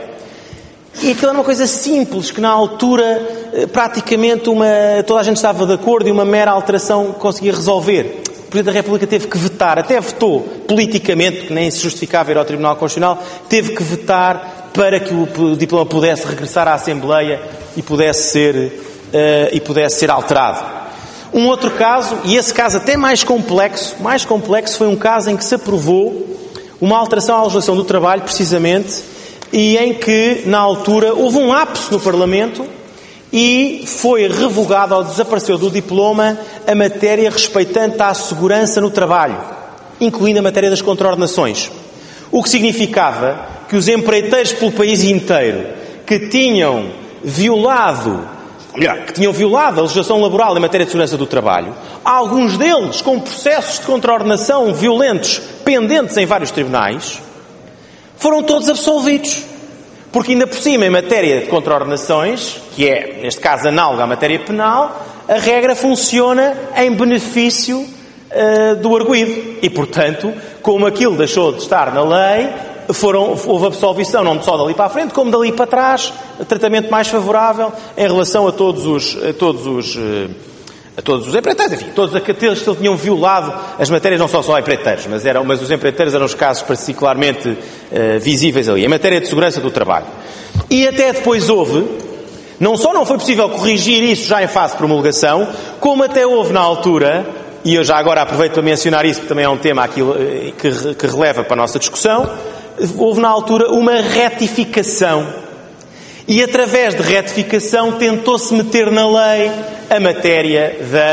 E aquilo era uma coisa simples, que na altura praticamente uma, toda a gente estava de acordo e uma mera alteração conseguia resolver. O Presidente da República teve que vetar, até votou politicamente, porque nem se justificava ir ao Tribunal Constitucional, teve que vetar para que o diploma pudesse regressar à Assembleia e pudesse ser, uh, e pudesse ser alterado. Um outro caso, e esse caso até mais complexo, mais complexo foi um caso em que se aprovou uma alteração à legislação do trabalho, precisamente, e em que, na altura, houve um ápice no Parlamento e foi revogado ou desapareceu do diploma a matéria respeitante à segurança no trabalho, incluindo a matéria das contraordenações. O que significava que os empreiteiros pelo país inteiro que tinham violado, que tinham violado a legislação laboral em matéria de segurança do trabalho, alguns deles com processos de contraordenação violentos pendentes em vários tribunais, foram todos absolvidos. Porque ainda por cima, em matéria de contraordenações, que é, neste caso, análoga à matéria penal, a regra funciona em benefício uh, do arguido. E, portanto, como aquilo deixou de estar na lei, foram, houve absolvição não só dali para a frente, como dali para trás, tratamento mais favorável em relação a todos os... A todos os uh, a todos os empreiteiros, enfim, todos aqueles que tinham violado as matérias, não só só empreiteiros, mas, eram, mas os empreiteiros eram os casos particularmente uh, visíveis ali, em matéria de segurança do trabalho. E até depois houve, não só não foi possível corrigir isso já em fase de promulgação, como até houve na altura, e eu já agora aproveito para mencionar isso, porque também é um tema aqui que, que releva para a nossa discussão, houve na altura uma retificação. E através de retificação tentou-se meter na lei a matéria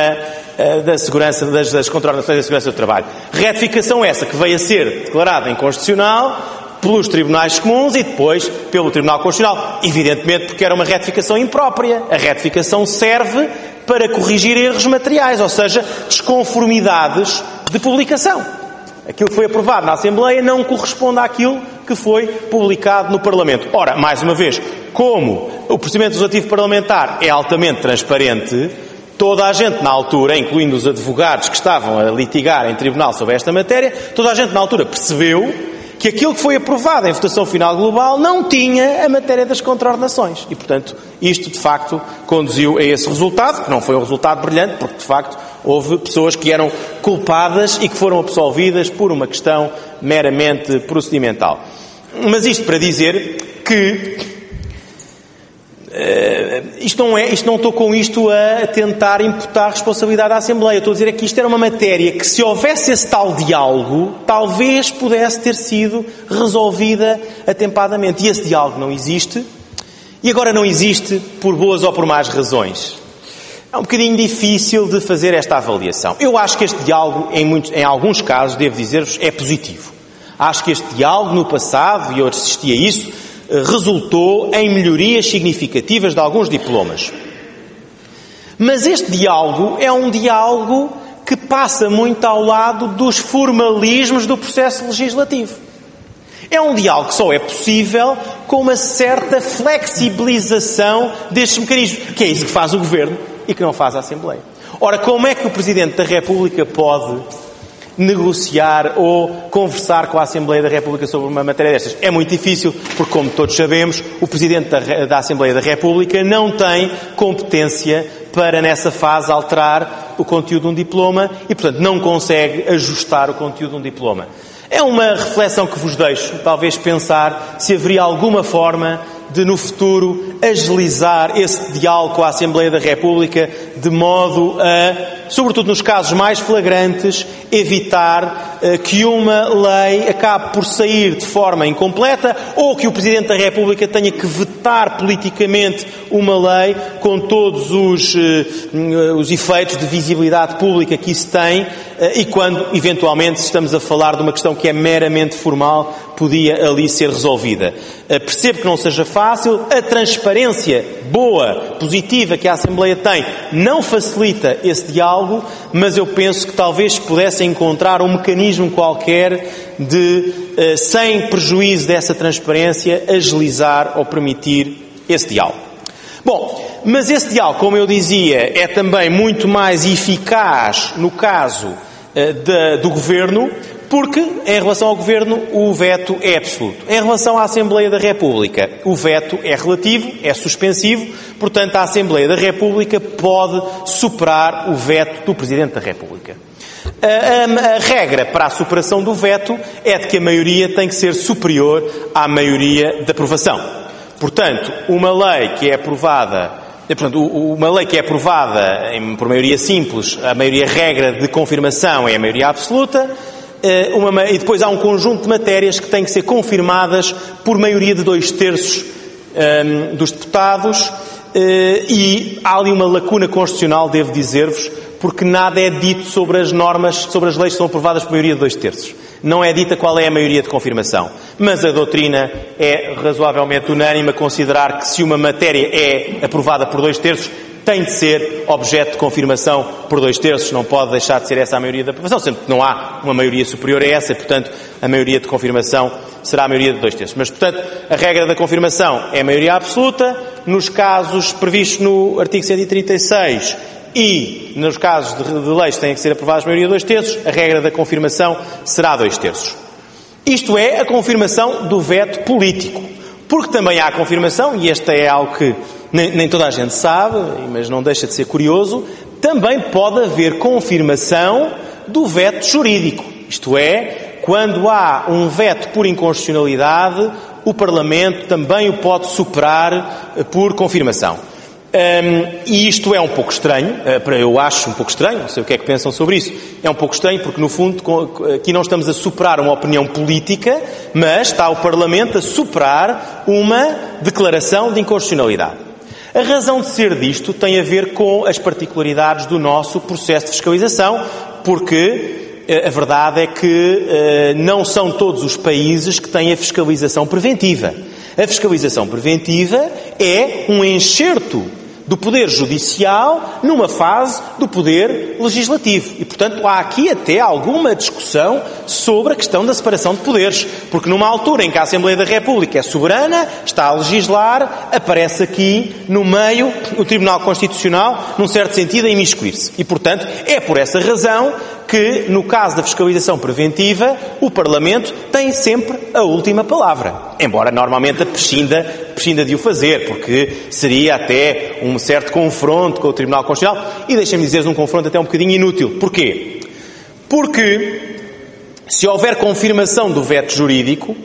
da, da segurança, das, das contraordenações da segurança do trabalho. Retificação essa que veio a ser declarada inconstitucional pelos tribunais comuns e depois pelo Tribunal Constitucional. Evidentemente porque era uma retificação imprópria. A retificação serve para corrigir erros materiais, ou seja, desconformidades de publicação. Aquilo que foi aprovado na Assembleia não corresponde àquilo que foi publicado no Parlamento. Ora, mais uma vez, como o procedimento legislativo parlamentar é altamente transparente, toda a gente na altura, incluindo os advogados que estavam a litigar em tribunal sobre esta matéria, toda a gente na altura percebeu que aquilo que foi aprovado em votação final global não tinha a matéria das contraordenações. E, portanto, isto, de facto, conduziu a esse resultado, que não foi um resultado brilhante, porque, de facto, houve pessoas que eram culpadas e que foram absolvidas por uma questão meramente procedimental. Mas isto para dizer que Uh, isto não é, isto não estou com isto a tentar imputar responsabilidade à Assembleia. Estou a dizer é que isto era uma matéria que, se houvesse esse tal diálogo, talvez pudesse ter sido resolvida atempadamente. E esse diálogo não existe. E agora não existe por boas ou por más razões. É um bocadinho difícil de fazer esta avaliação. Eu acho que este diálogo, em, muitos, em alguns casos, devo dizer-vos, é positivo. Acho que este diálogo no passado, e eu assisti a isso, resultou em melhorias significativas de alguns diplomas. Mas este diálogo é um diálogo que passa muito ao lado dos formalismos do processo legislativo. É um diálogo que só é possível com uma certa flexibilização destes mecanismos, que é isso que faz o Governo e que não faz a Assembleia. Ora, como é que o Presidente da República pode negociar ou conversar com a Assembleia da República sobre uma matéria destas? É muito difícil, porque, como todos sabemos, o Presidente da, da Assembleia da República não tem competência para, nessa fase, alterar o conteúdo de um diploma e, portanto, não consegue ajustar o conteúdo de um diploma. É uma reflexão que vos deixo, talvez pensar se haveria alguma forma de, no futuro, agilizar esse diálogo com a Assembleia da República de modo a, sobretudo nos casos mais flagrantes, evitar uh, que uma lei acabe por sair de forma incompleta ou que o Presidente da República tenha que vetar politicamente uma lei com todos os, uh, os efeitos de visibilidade pública que isso tem uh, e quando, eventualmente, estamos a falar de uma questão que é meramente formal, podia ali ser resolvida. Uh, percebo que não seja fácil, a transparência boa, positiva que a Assembleia tem não facilita esse diálogo, mas eu penso que talvez pudesse encontrar um mecanismo qualquer de, uh, sem prejuízo dessa transparência, agilizar ou permitir esse diálogo. Bom, mas esse diálogo, como eu dizia, é também muito mais eficaz no caso uh, de, do Governo, porque, em relação ao Governo, o veto é absoluto. Em relação à Assembleia da República, o veto é relativo, é suspensivo, portanto, a Assembleia da República pode superar o veto do Presidente da República. A, a, a regra para a superação do veto é de que a maioria tem que ser superior à maioria de aprovação. Portanto, uma lei que é aprovada, portanto, uma lei que é aprovada por maioria simples, a maioria regra de confirmação é a maioria absoluta. Uma, e depois há um conjunto de matérias que têm que ser confirmadas por maioria de dois terços um, dos deputados uh, e há ali uma lacuna constitucional, devo dizer-vos, porque nada é dito sobre as normas, sobre as leis que são aprovadas por maioria de dois terços. Não é dita qual é a maioria de confirmação. Mas a doutrina é razoavelmente unânime a considerar que se uma matéria é aprovada por dois terços, tem de ser objeto de confirmação por dois terços, não pode deixar de ser essa a maioria de aprovação, sendo que não há uma maioria superior a essa, e, portanto, a maioria de confirmação será a maioria de dois terços. Mas, portanto, a regra da confirmação é a maioria absoluta, nos casos previstos no artigo cento e trinta e seis e nos casos de, de leis que têm que ser aprovadas a maioria de dois terços, a regra da confirmação será dois terços. Isto é a confirmação do veto político. Porque também há a confirmação, e este é algo que nem, nem toda a gente sabe, mas não deixa de ser curioso, também pode haver confirmação do veto jurídico. Isto é, quando há um veto por inconstitucionalidade, o Parlamento também o pode superar por confirmação. Um, e isto é um pouco estranho, eu acho um pouco estranho, não sei o que é que pensam sobre isso, é um pouco estranho porque, no fundo, aqui não estamos a superar uma opinião política, mas está o Parlamento a superar uma declaração de inconstitucionalidade. A razão de ser disto tem a ver com as particularidades do nosso processo de fiscalização, porque a verdade é que não são todos os países que têm a fiscalização preventiva. A fiscalização preventiva é um enxerto do Poder Judicial numa fase do Poder Legislativo. E, portanto, há aqui até alguma discussão sobre a questão da separação de poderes. Porque numa altura em que a Assembleia da República é soberana, está a legislar, aparece aqui no meio o Tribunal Constitucional, num certo sentido, a imiscuir-se. E, portanto, é por essa razão que, no caso da fiscalização preventiva, o Parlamento tem sempre a última palavra. Embora, normalmente, a prescinda, prescinda de o fazer, porque seria até um certo confronto com o Tribunal Constitucional, e deixem-me dizer-vos um confronto até um bocadinho inútil. Porquê? Porque, se houver confirmação do veto jurídico,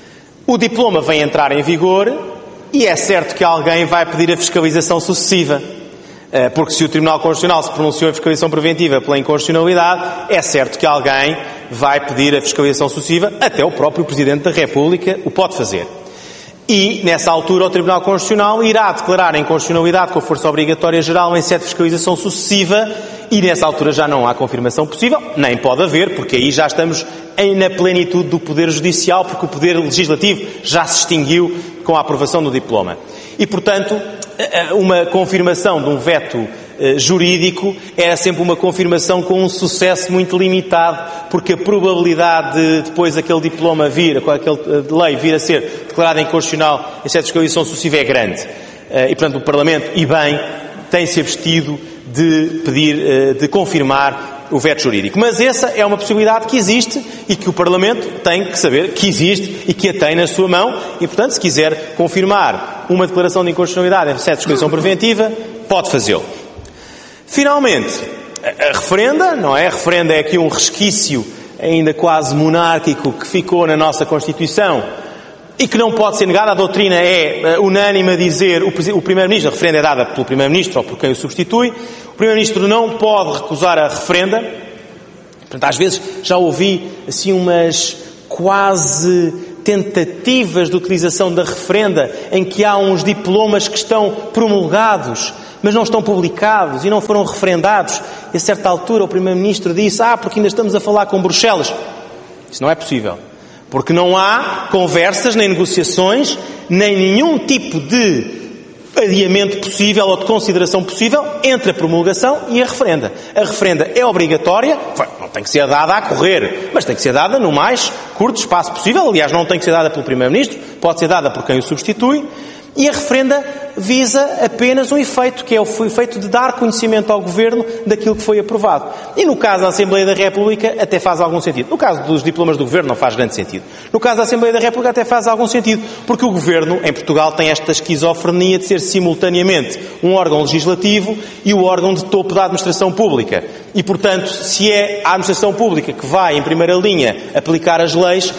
o diploma vai entrar em vigor e é certo que alguém vai pedir a fiscalização sucessiva. Porque se o Tribunal Constitucional se pronunciou em fiscalização preventiva pela inconstitucionalidade, é certo que alguém vai pedir a fiscalização sucessiva, até o próprio Presidente da República o pode fazer. E, nessa altura, o Tribunal Constitucional irá declarar a inconstitucionalidade com força obrigatória geral em sede de fiscalização sucessiva e, nessa altura, já não há confirmação possível, nem pode haver, porque aí já estamos em, na plenitude do Poder Judicial, porque o Poder Legislativo já se extinguiu com a aprovação do diploma. E, portanto, uma confirmação de um veto jurídico era sempre uma confirmação com um sucesso muito limitado, porque a probabilidade de depois aquele diploma vir, aquela lei vir a ser declarada inconstitucional em certas condições sucessivas é grande. E, portanto, o Parlamento, e bem, tem-se abstido de pedir, de confirmar o veto jurídico. Mas essa é uma possibilidade que existe e que o Parlamento tem que saber que existe e que a tem na sua mão e, portanto, se quiser confirmar uma declaração de inconstitucionalidade em certa disposição preventiva, pode fazê-lo. Finalmente, a referenda, não é? A referenda é aqui um resquício ainda quase monárquico que ficou na nossa Constituição e que não pode ser negado. A doutrina é unânime a dizer, o Primeiro-Ministro, a referenda é dada pelo Primeiro-Ministro ou por quem o substitui, o Primeiro-Ministro não pode recusar a referenda. Portanto, às vezes já ouvi assim umas quase tentativas de utilização da referenda em que há uns diplomas que estão promulgados, mas não estão publicados e não foram referendados. E a certa altura o Primeiro-Ministro disse, ah, porque ainda estamos a falar com Bruxelas. Isso não é possível. Porque não há conversas, nem negociações, nem nenhum tipo de adiamento possível ou de consideração possível entre a promulgação e a referenda. A referenda é obrigatória, não tem que ser dada a correr, mas tem que ser dada no mais curto espaço possível. Aliás, não tem que ser dada pelo Primeiro-Ministro, pode ser dada por quem o substitui. E a referenda visa apenas um efeito, que é o efeito de dar conhecimento ao Governo daquilo que foi aprovado. E no caso da Assembleia da República até faz algum sentido. No caso dos diplomas do Governo não faz grande sentido. No caso da Assembleia da República até faz algum sentido, porque o Governo em Portugal tem esta esquizofrenia de ser simultaneamente um órgão legislativo e o órgão de topo da administração pública. E, portanto, se é a administração pública que vai, em primeira linha, aplicar as leis,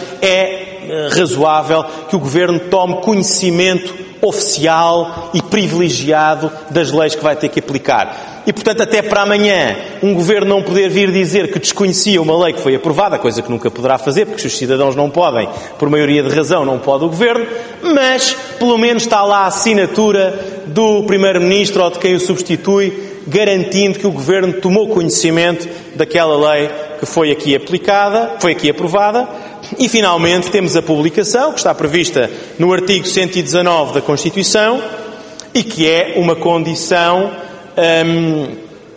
é razoável que o Governo tome conhecimento oficial e privilegiado das leis que vai ter que aplicar. E, portanto, até para amanhã, um Governo não poder vir dizer que desconhecia uma lei que foi aprovada, coisa que nunca poderá fazer, porque os cidadãos não podem, por maioria de razão, não pode o Governo, mas, pelo menos, está lá a assinatura do Primeiro-Ministro ou de quem o substitui, garantindo que o Governo tomou conhecimento daquela lei que foi aqui aplicada, foi aqui aprovada. E, finalmente, temos a publicação, que está prevista no artigo cento e dezanove da Constituição, e que é uma condição hum,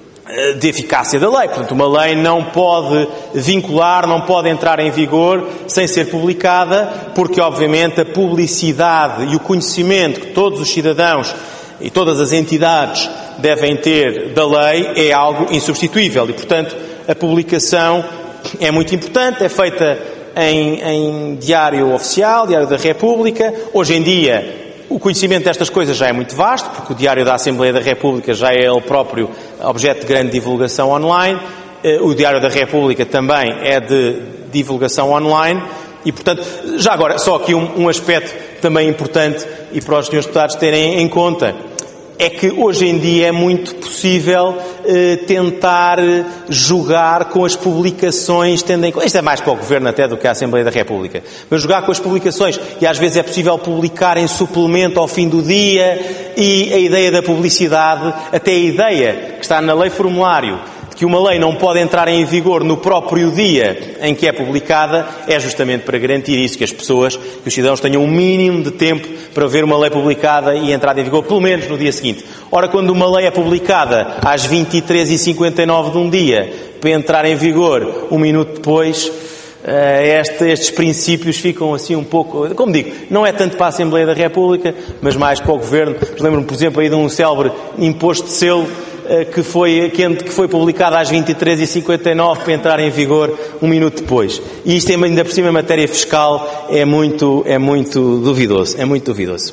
de eficácia da lei. Portanto, uma lei não pode vincular, não pode entrar em vigor sem ser publicada, porque, obviamente, a publicidade e o conhecimento que todos os cidadãos e todas as entidades devem ter da lei é algo insubstituível. E, portanto, a publicação é muito importante, é feita Em, em diário oficial, Diário da República. Hoje em dia o conhecimento destas coisas já é muito vasto, porque o Diário da Assembleia da República já é ele próprio objeto de grande divulgação online, o Diário da República também é de divulgação online e, portanto, já agora, só aqui um, um aspecto também importante e para os senhores deputados terem em conta, é que hoje em dia é muito possível eh, tentar jogar com as publicações, tendo em conta, isto é mais para o Governo até do que a Assembleia da República, mas jogar com as publicações, e às vezes é possível publicar em suplemento ao fim do dia, e a ideia da publicidade, até a ideia que está na lei formulário, que uma lei não pode entrar em vigor no próprio dia em que é publicada, é justamente para garantir isso, que as pessoas, que os cidadãos tenham um mínimo de tempo para ver uma lei publicada e entrar em vigor, pelo menos no dia seguinte. Ora, quando uma lei é publicada às vinte e três e cinquenta e nove de um dia, para entrar em vigor um minuto depois, este, estes princípios ficam assim um pouco, como digo, não é tanto para a Assembleia da República, mas mais para o Governo. Lembro-me, por exemplo, aí de um célebre imposto de selo, que foi, que foi publicado às vinte e três e cinquenta e nove para entrar em vigor um minuto depois. E isto, ainda por cima, em matéria fiscal, é muito, é muito duvidoso. É muito duvidoso.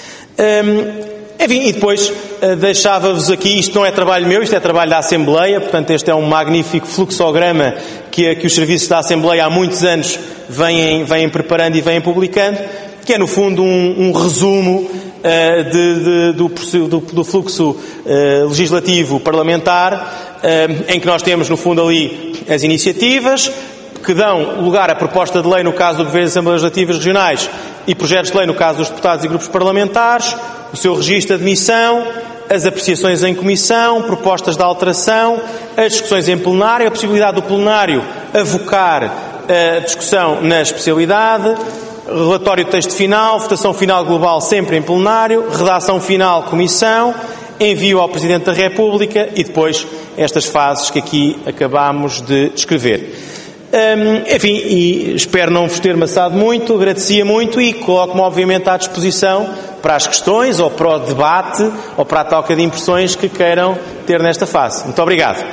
Hum, enfim, e depois uh, deixava-vos aqui, isto não é trabalho meu, isto é trabalho da Assembleia, portanto este é um magnífico fluxograma que, que os serviços da Assembleia há muitos anos vêm, vêm preparando e vêm publicando, que é no fundo um, um resumo Uh, de, de, do, do, do fluxo uh, legislativo parlamentar, uh, em que nós temos no fundo ali as iniciativas que dão lugar à proposta de lei no caso do Governo e Assembleias Legislativas Regionais e projetos de lei no caso dos deputados e grupos parlamentares, o seu registro de admissão, as apreciações em comissão, propostas de alteração, as discussões em plenário, a possibilidade do plenário avocar a discussão na especialidade, relatório de texto final, votação final global sempre em plenário, redação final comissão, envio ao Presidente da República e depois estas fases que aqui acabámos de descrever. Hum, enfim, e espero não vos ter maçado muito, agradecia muito e coloco-me obviamente à disposição para as questões ou para o debate ou para a troca de impressões que queiram ter nesta fase. Muito obrigado.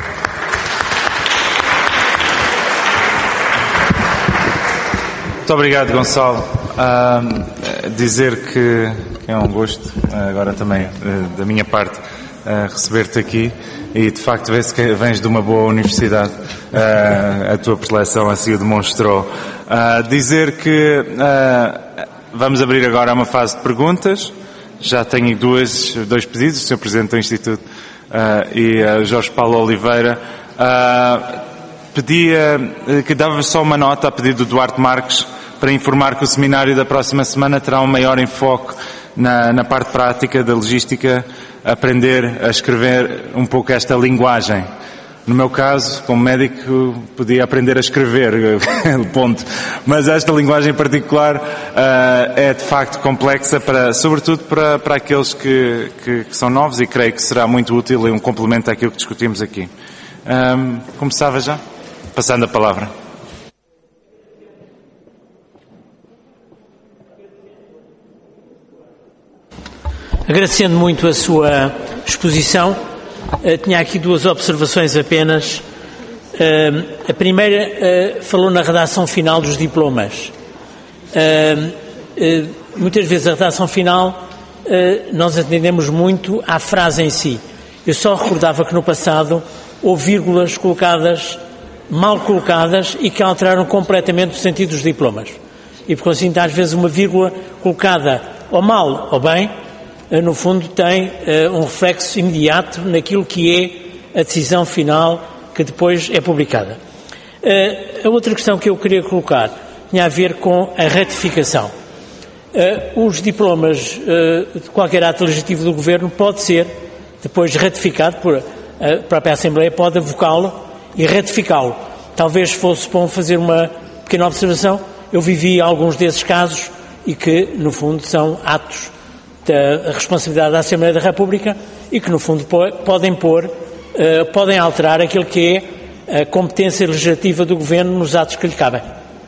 Muito obrigado, Gonçalo. Uh, dizer que é um gosto, agora também uh, da minha parte, uh, receber-te aqui e de facto vê-se que vens de uma boa universidade, uh, a tua preleção assim o demonstrou. Uh, dizer que uh, vamos abrir agora uma fase de perguntas, já tenho duas, dois pedidos, o senhor Presidente do Instituto uh, e uh, Jorge Paulo Oliveira. Uh, pedia que dava só uma nota a pedido do Duarte Marques para informar que o seminário da próxima semana terá um maior enfoque na, na parte prática da logística, aprender a escrever um pouco esta linguagem. No meu caso, como médico, podia aprender a escrever, ponto. Mas esta linguagem em particular uh, é de facto complexa, para, sobretudo para, para aqueles que, que, que são novos, e creio que será muito útil e um complemento àquilo que discutimos aqui. Um, começava já? Passando a palavra. Agradecendo muito a sua exposição, uh, tinha aqui duas observações apenas. Uh, a primeira uh, falou na redação final dos diplomas. Uh, uh, muitas vezes a redação final uh, nós atendemos muito à frase em si. Eu só recordava que no passado houve vírgulas colocadas, mal colocadas, e que alteraram completamente o sentido dos diplomas. E por conseguinte, às vezes uma vírgula colocada ou mal ou bem, no fundo tem uh, um reflexo imediato naquilo que é a decisão final que depois é publicada. Uh, a outra questão que eu queria colocar tinha a ver com a ratificação. Uh, os diplomas uh, de qualquer ato legislativo do Governo pode ser depois ratificado, por a própria Assembleia pode avocá-lo e ratificá-lo. Talvez fosse bom fazer uma pequena observação. Eu vivi alguns desses casos e que, no fundo, são atos da responsabilidade da Assembleia da República e que, no fundo, podem pôr, uh, podem alterar aquilo que é a competência legislativa do Governo nos atos que lhe cabem.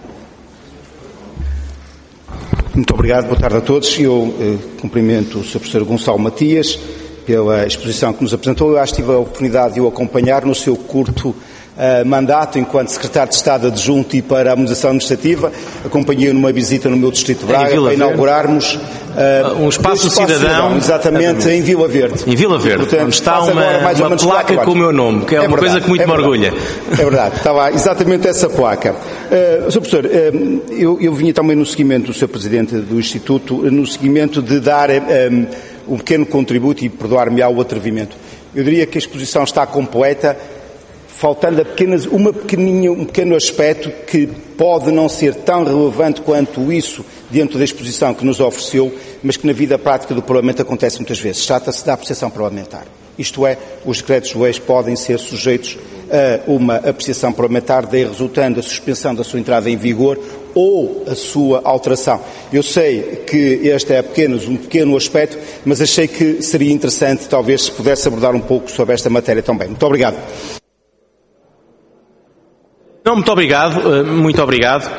Muito obrigado, boa tarde a todos. Eu uh, cumprimento o senhor Professor Gonçalo Matias pela exposição que nos apresentou. Eu acho que tive a oportunidade de o acompanhar no seu curto Uh, mandato enquanto Secretário de Estado Adjunto e para a Harmonização Administrativa. Acompanhei-o numa visita no meu distrito de Braga para inaugurarmos uh, um espaço, espaço cidadão, cidadão exatamente, em Vila Verde. Em Vila Verde, portanto, onde está uma, uma placa com o meu nome, que é, é uma verdade, coisa que muito é me orgulha. É verdade, está lá exatamente essa placa. Uh, senhor Professor, uh, eu, eu vinha também no seguimento do senhor Presidente do Instituto, no seguimento de dar um, um pequeno contributo, e perdoar-me ao atrevimento. Eu diria que a exposição está completa, faltando apenas uma pequeninha, um pequeno aspecto que pode não ser tão relevante quanto isso dentro da exposição que nos ofereceu, mas que na vida prática do Parlamento acontece muitas vezes. Trata-se da apreciação parlamentar. Isto é, os decretos-leis podem ser sujeitos a uma apreciação parlamentar, daí resultando a suspensão da sua entrada em vigor ou a sua alteração. Eu sei que este é apenas um pequeno aspecto, mas achei que seria interessante, talvez, se pudesse abordar um pouco sobre esta matéria também. Muito obrigado. Não, muito obrigado, muito obrigado.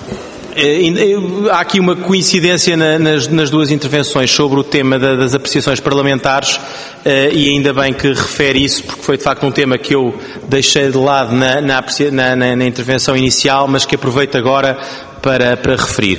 Há aqui uma coincidência nas, nas duas intervenções sobre o tema das apreciações parlamentares, e ainda bem que refere isso, porque foi de facto um tema que eu deixei de lado na, na, na, na intervenção inicial, mas que aproveito agora para, para referir.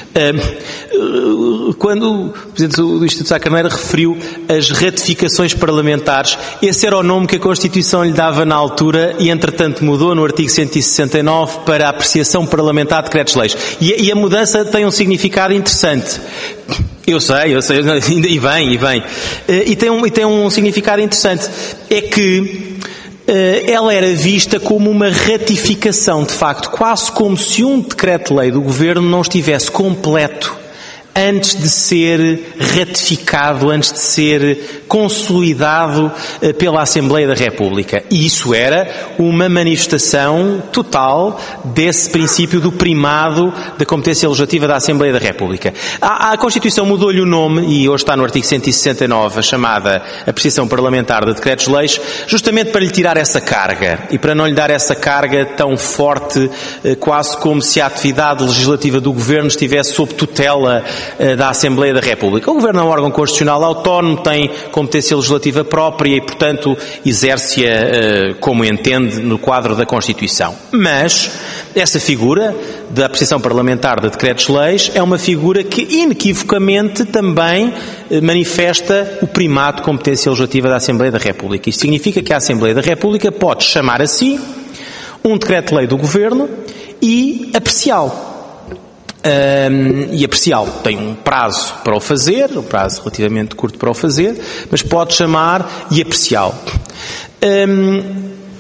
Quando o Presidente do Instituto Sá Carneiro referiu as ratificações parlamentares, esse era o nome que a Constituição lhe dava na altura e, entretanto, mudou no artigo cento e sessenta e nove para a apreciação parlamentar de decretos-leis. E, e a mudança tem um significado interessante. Eu sei, eu sei, e vem, e vem. E tem um, e tem um significado interessante. É que ela era vista como uma ratificação, de facto, quase como se um decreto-lei do Governo não estivesse completo antes de ser ratificado, antes de ser consolidado pela Assembleia da República. E isso era uma manifestação total desse princípio do primado da competência legislativa da Assembleia da República. A, a Constituição mudou-lhe o nome, e hoje está no artigo cento e sessenta e nove, a chamada apreciação parlamentar de decretos-leis, justamente para lhe tirar essa carga e para não lhe dar essa carga tão forte, quase como se a atividade legislativa do Governo estivesse sob tutela da Assembleia da República. O Governo é um órgão constitucional autónomo, tem competência legislativa própria e, portanto, exerce-a como entende no quadro da Constituição. Mas essa figura da apreciação parlamentar de decretos-leis é uma figura que inequivocamente também manifesta o primado de competência legislativa da Assembleia da República. Isto significa que a Assembleia da República pode chamar a si um decreto-lei do Governo e apreciá-lo. Um, e apreciá-lo. Tem um prazo para o fazer, um prazo relativamente curto para o fazer, mas pode chamar e apreciá-lo. Um,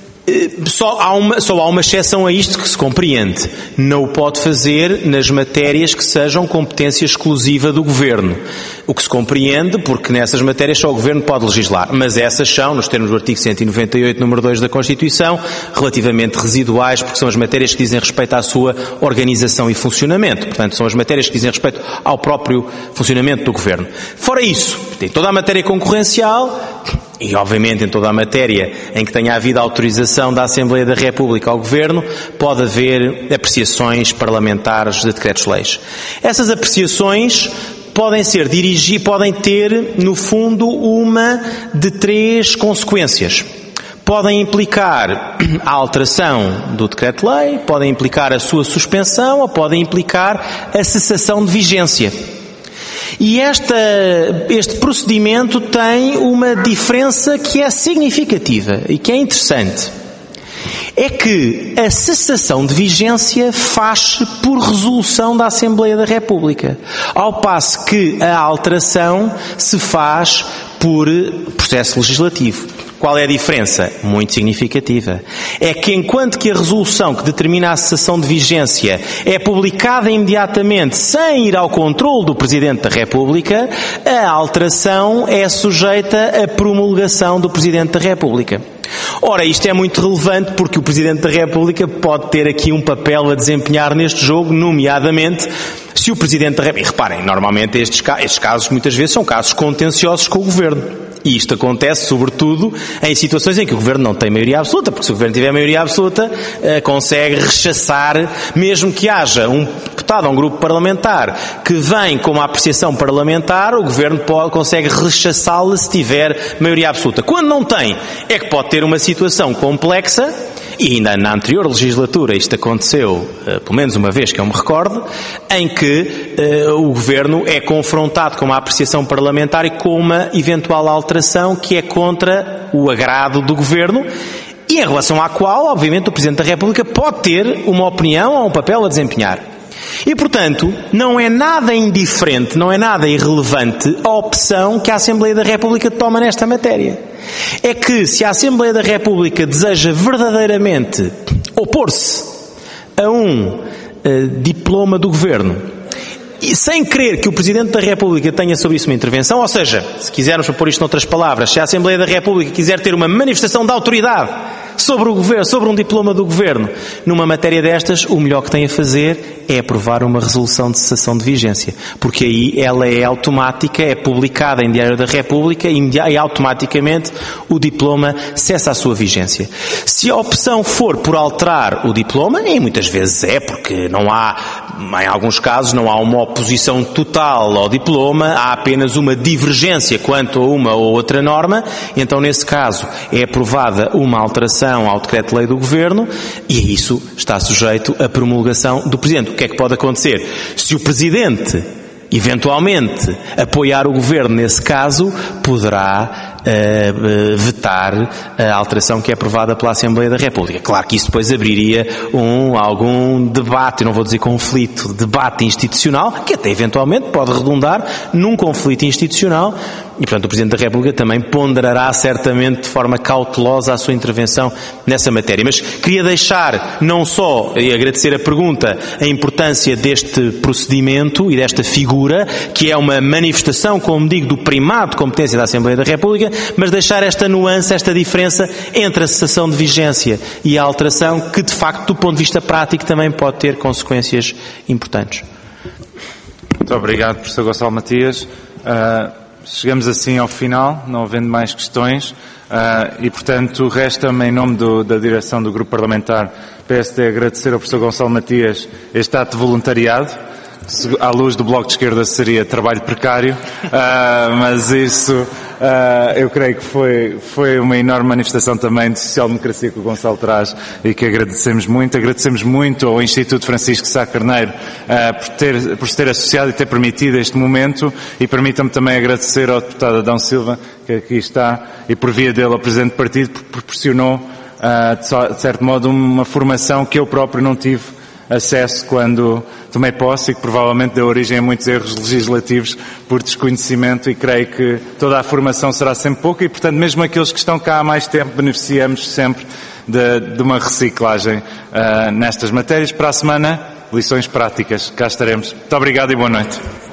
Só há, uma, só há uma exceção a isto que se compreende. Não o pode fazer nas matérias que sejam competência exclusiva do Governo. O que se compreende, porque nessas matérias só o Governo pode legislar. Mas essas são, nos termos do artigo cento e noventa e oito, número dois da Constituição, relativamente residuais, porque são as matérias que dizem respeito à sua organização e funcionamento. Portanto, são as matérias que dizem respeito ao próprio funcionamento do Governo. Fora isso, tem toda a matéria concorrencial, e obviamente em toda a matéria em que tenha havido autorização da Assembleia da República ao Governo, pode haver apreciações parlamentares de decretos-leis. Essas apreciações podem ser dirigidas, podem ter, no fundo, uma de três consequências. Podem implicar a alteração do decreto-lei, podem implicar a sua suspensão ou podem implicar a cessação de vigência. E esta, este procedimento tem uma diferença que é significativa e que é interessante. É que a cessação de vigência faz-se por resolução da Assembleia da República, ao passo que a alteração se faz por processo legislativo. Qual é a diferença? Muito significativa. É que enquanto que a resolução que determina a cessação de vigência é publicada imediatamente sem ir ao controle do Presidente da República, a alteração é sujeita à promulgação do Presidente da República. Ora, isto é muito relevante porque o Presidente da República pode ter aqui um papel a desempenhar neste jogo, nomeadamente se o Presidente da República... E reparem, normalmente estes, estes casos muitas vezes são casos contenciosos com o Governo. E isto acontece, sobretudo, em situações em que o Governo não tem maioria absoluta, porque se o Governo tiver maioria absoluta, eh, consegue rechaçar, mesmo que haja um deputado ou um grupo parlamentar que vem com uma apreciação parlamentar, o Governo pode, consegue rechaçá-la se tiver maioria absoluta. Quando não tem, é que pode ter uma situação complexa, e ainda na anterior legislatura isto aconteceu, uh, pelo menos uma vez que eu me recordo, em que uh, o Governo é confrontado com uma apreciação parlamentar e com uma eventual alteração que é contra o agrado do Governo e em relação à qual, obviamente, o Presidente da República pode ter uma opinião ou um papel a desempenhar. E, portanto, não é nada indiferente, não é nada irrelevante a opção que a Assembleia da República toma nesta matéria. É que se a Assembleia da República deseja verdadeiramente opor-se a um uh, diploma do Governo, e sem querer que o Presidente da República tenha sobre isso uma intervenção, ou seja, se quisermos pôr isto noutras palavras, se a Assembleia da República quiser ter uma manifestação de autoridade sobre o Governo, sobre um diploma do Governo, numa matéria destas, o melhor que tem a fazer é aprovar uma resolução de cessação de vigência, porque aí ela é automática, é publicada em Diário da República e automaticamente o diploma cessa a sua vigência. Se a opção for por alterar o diploma, e muitas vezes é, porque não há, em alguns casos, não há uma oposição total ao diploma, há apenas uma divergência quanto a uma ou outra norma, então nesse caso é aprovada uma alteração ao decreto-lei do Governo e isso está sujeito à promulgação do Presidente. O que é que pode acontecer? Se o Presidente eventualmente apoiar o Governo nesse caso, poderá uh, uh, vetar a alteração que é aprovada pela Assembleia da República. Claro que isso depois abriria um, algum debate, não vou dizer conflito, debate institucional, que até eventualmente pode redundar num conflito institucional, e, portanto, o Presidente da República também ponderará certamente de forma cautelosa a sua intervenção nessa matéria. Mas queria deixar, não só, e agradecer a pergunta, a importância deste procedimento e desta figura, que é uma manifestação, como digo, do primado de competência da Assembleia da República, mas deixar esta nuance, esta diferença entre a cessação de vigência e a alteração, que de facto, do ponto de vista prático, também pode ter consequências importantes. Muito obrigado, professor Gonçalo Matias. Uh, chegamos assim ao final, não havendo mais questões, uh, e portanto resta-me, em nome do, da direção do Grupo Parlamentar P S D, agradecer ao professor Gonçalo Matias este ato de voluntariado. À luz do Bloco de Esquerda seria trabalho precário, uh, mas isso uh, eu creio que foi, foi uma enorme manifestação também de social-democracia que o Gonçalo traz e que agradecemos muito. Agradecemos muito ao Instituto Francisco Sá Carneiro uh, por, ter, por se ter associado e ter permitido este momento, e permitam-me também agradecer ao deputado Adão Silva, que aqui está, e por via dele ao Presidente do Partido, porque proporcionou uh, de certo modo uma formação que eu próprio não tive acesso quando tomei posse, e que provavelmente deu origem a muitos erros legislativos por desconhecimento, e creio que toda a formação será sempre pouca, e portanto mesmo aqueles que estão cá há mais tempo beneficiamos sempre de, de uma reciclagem uh, nestas matérias. Para a semana, lições práticas. Cá estaremos. Muito obrigado e boa noite.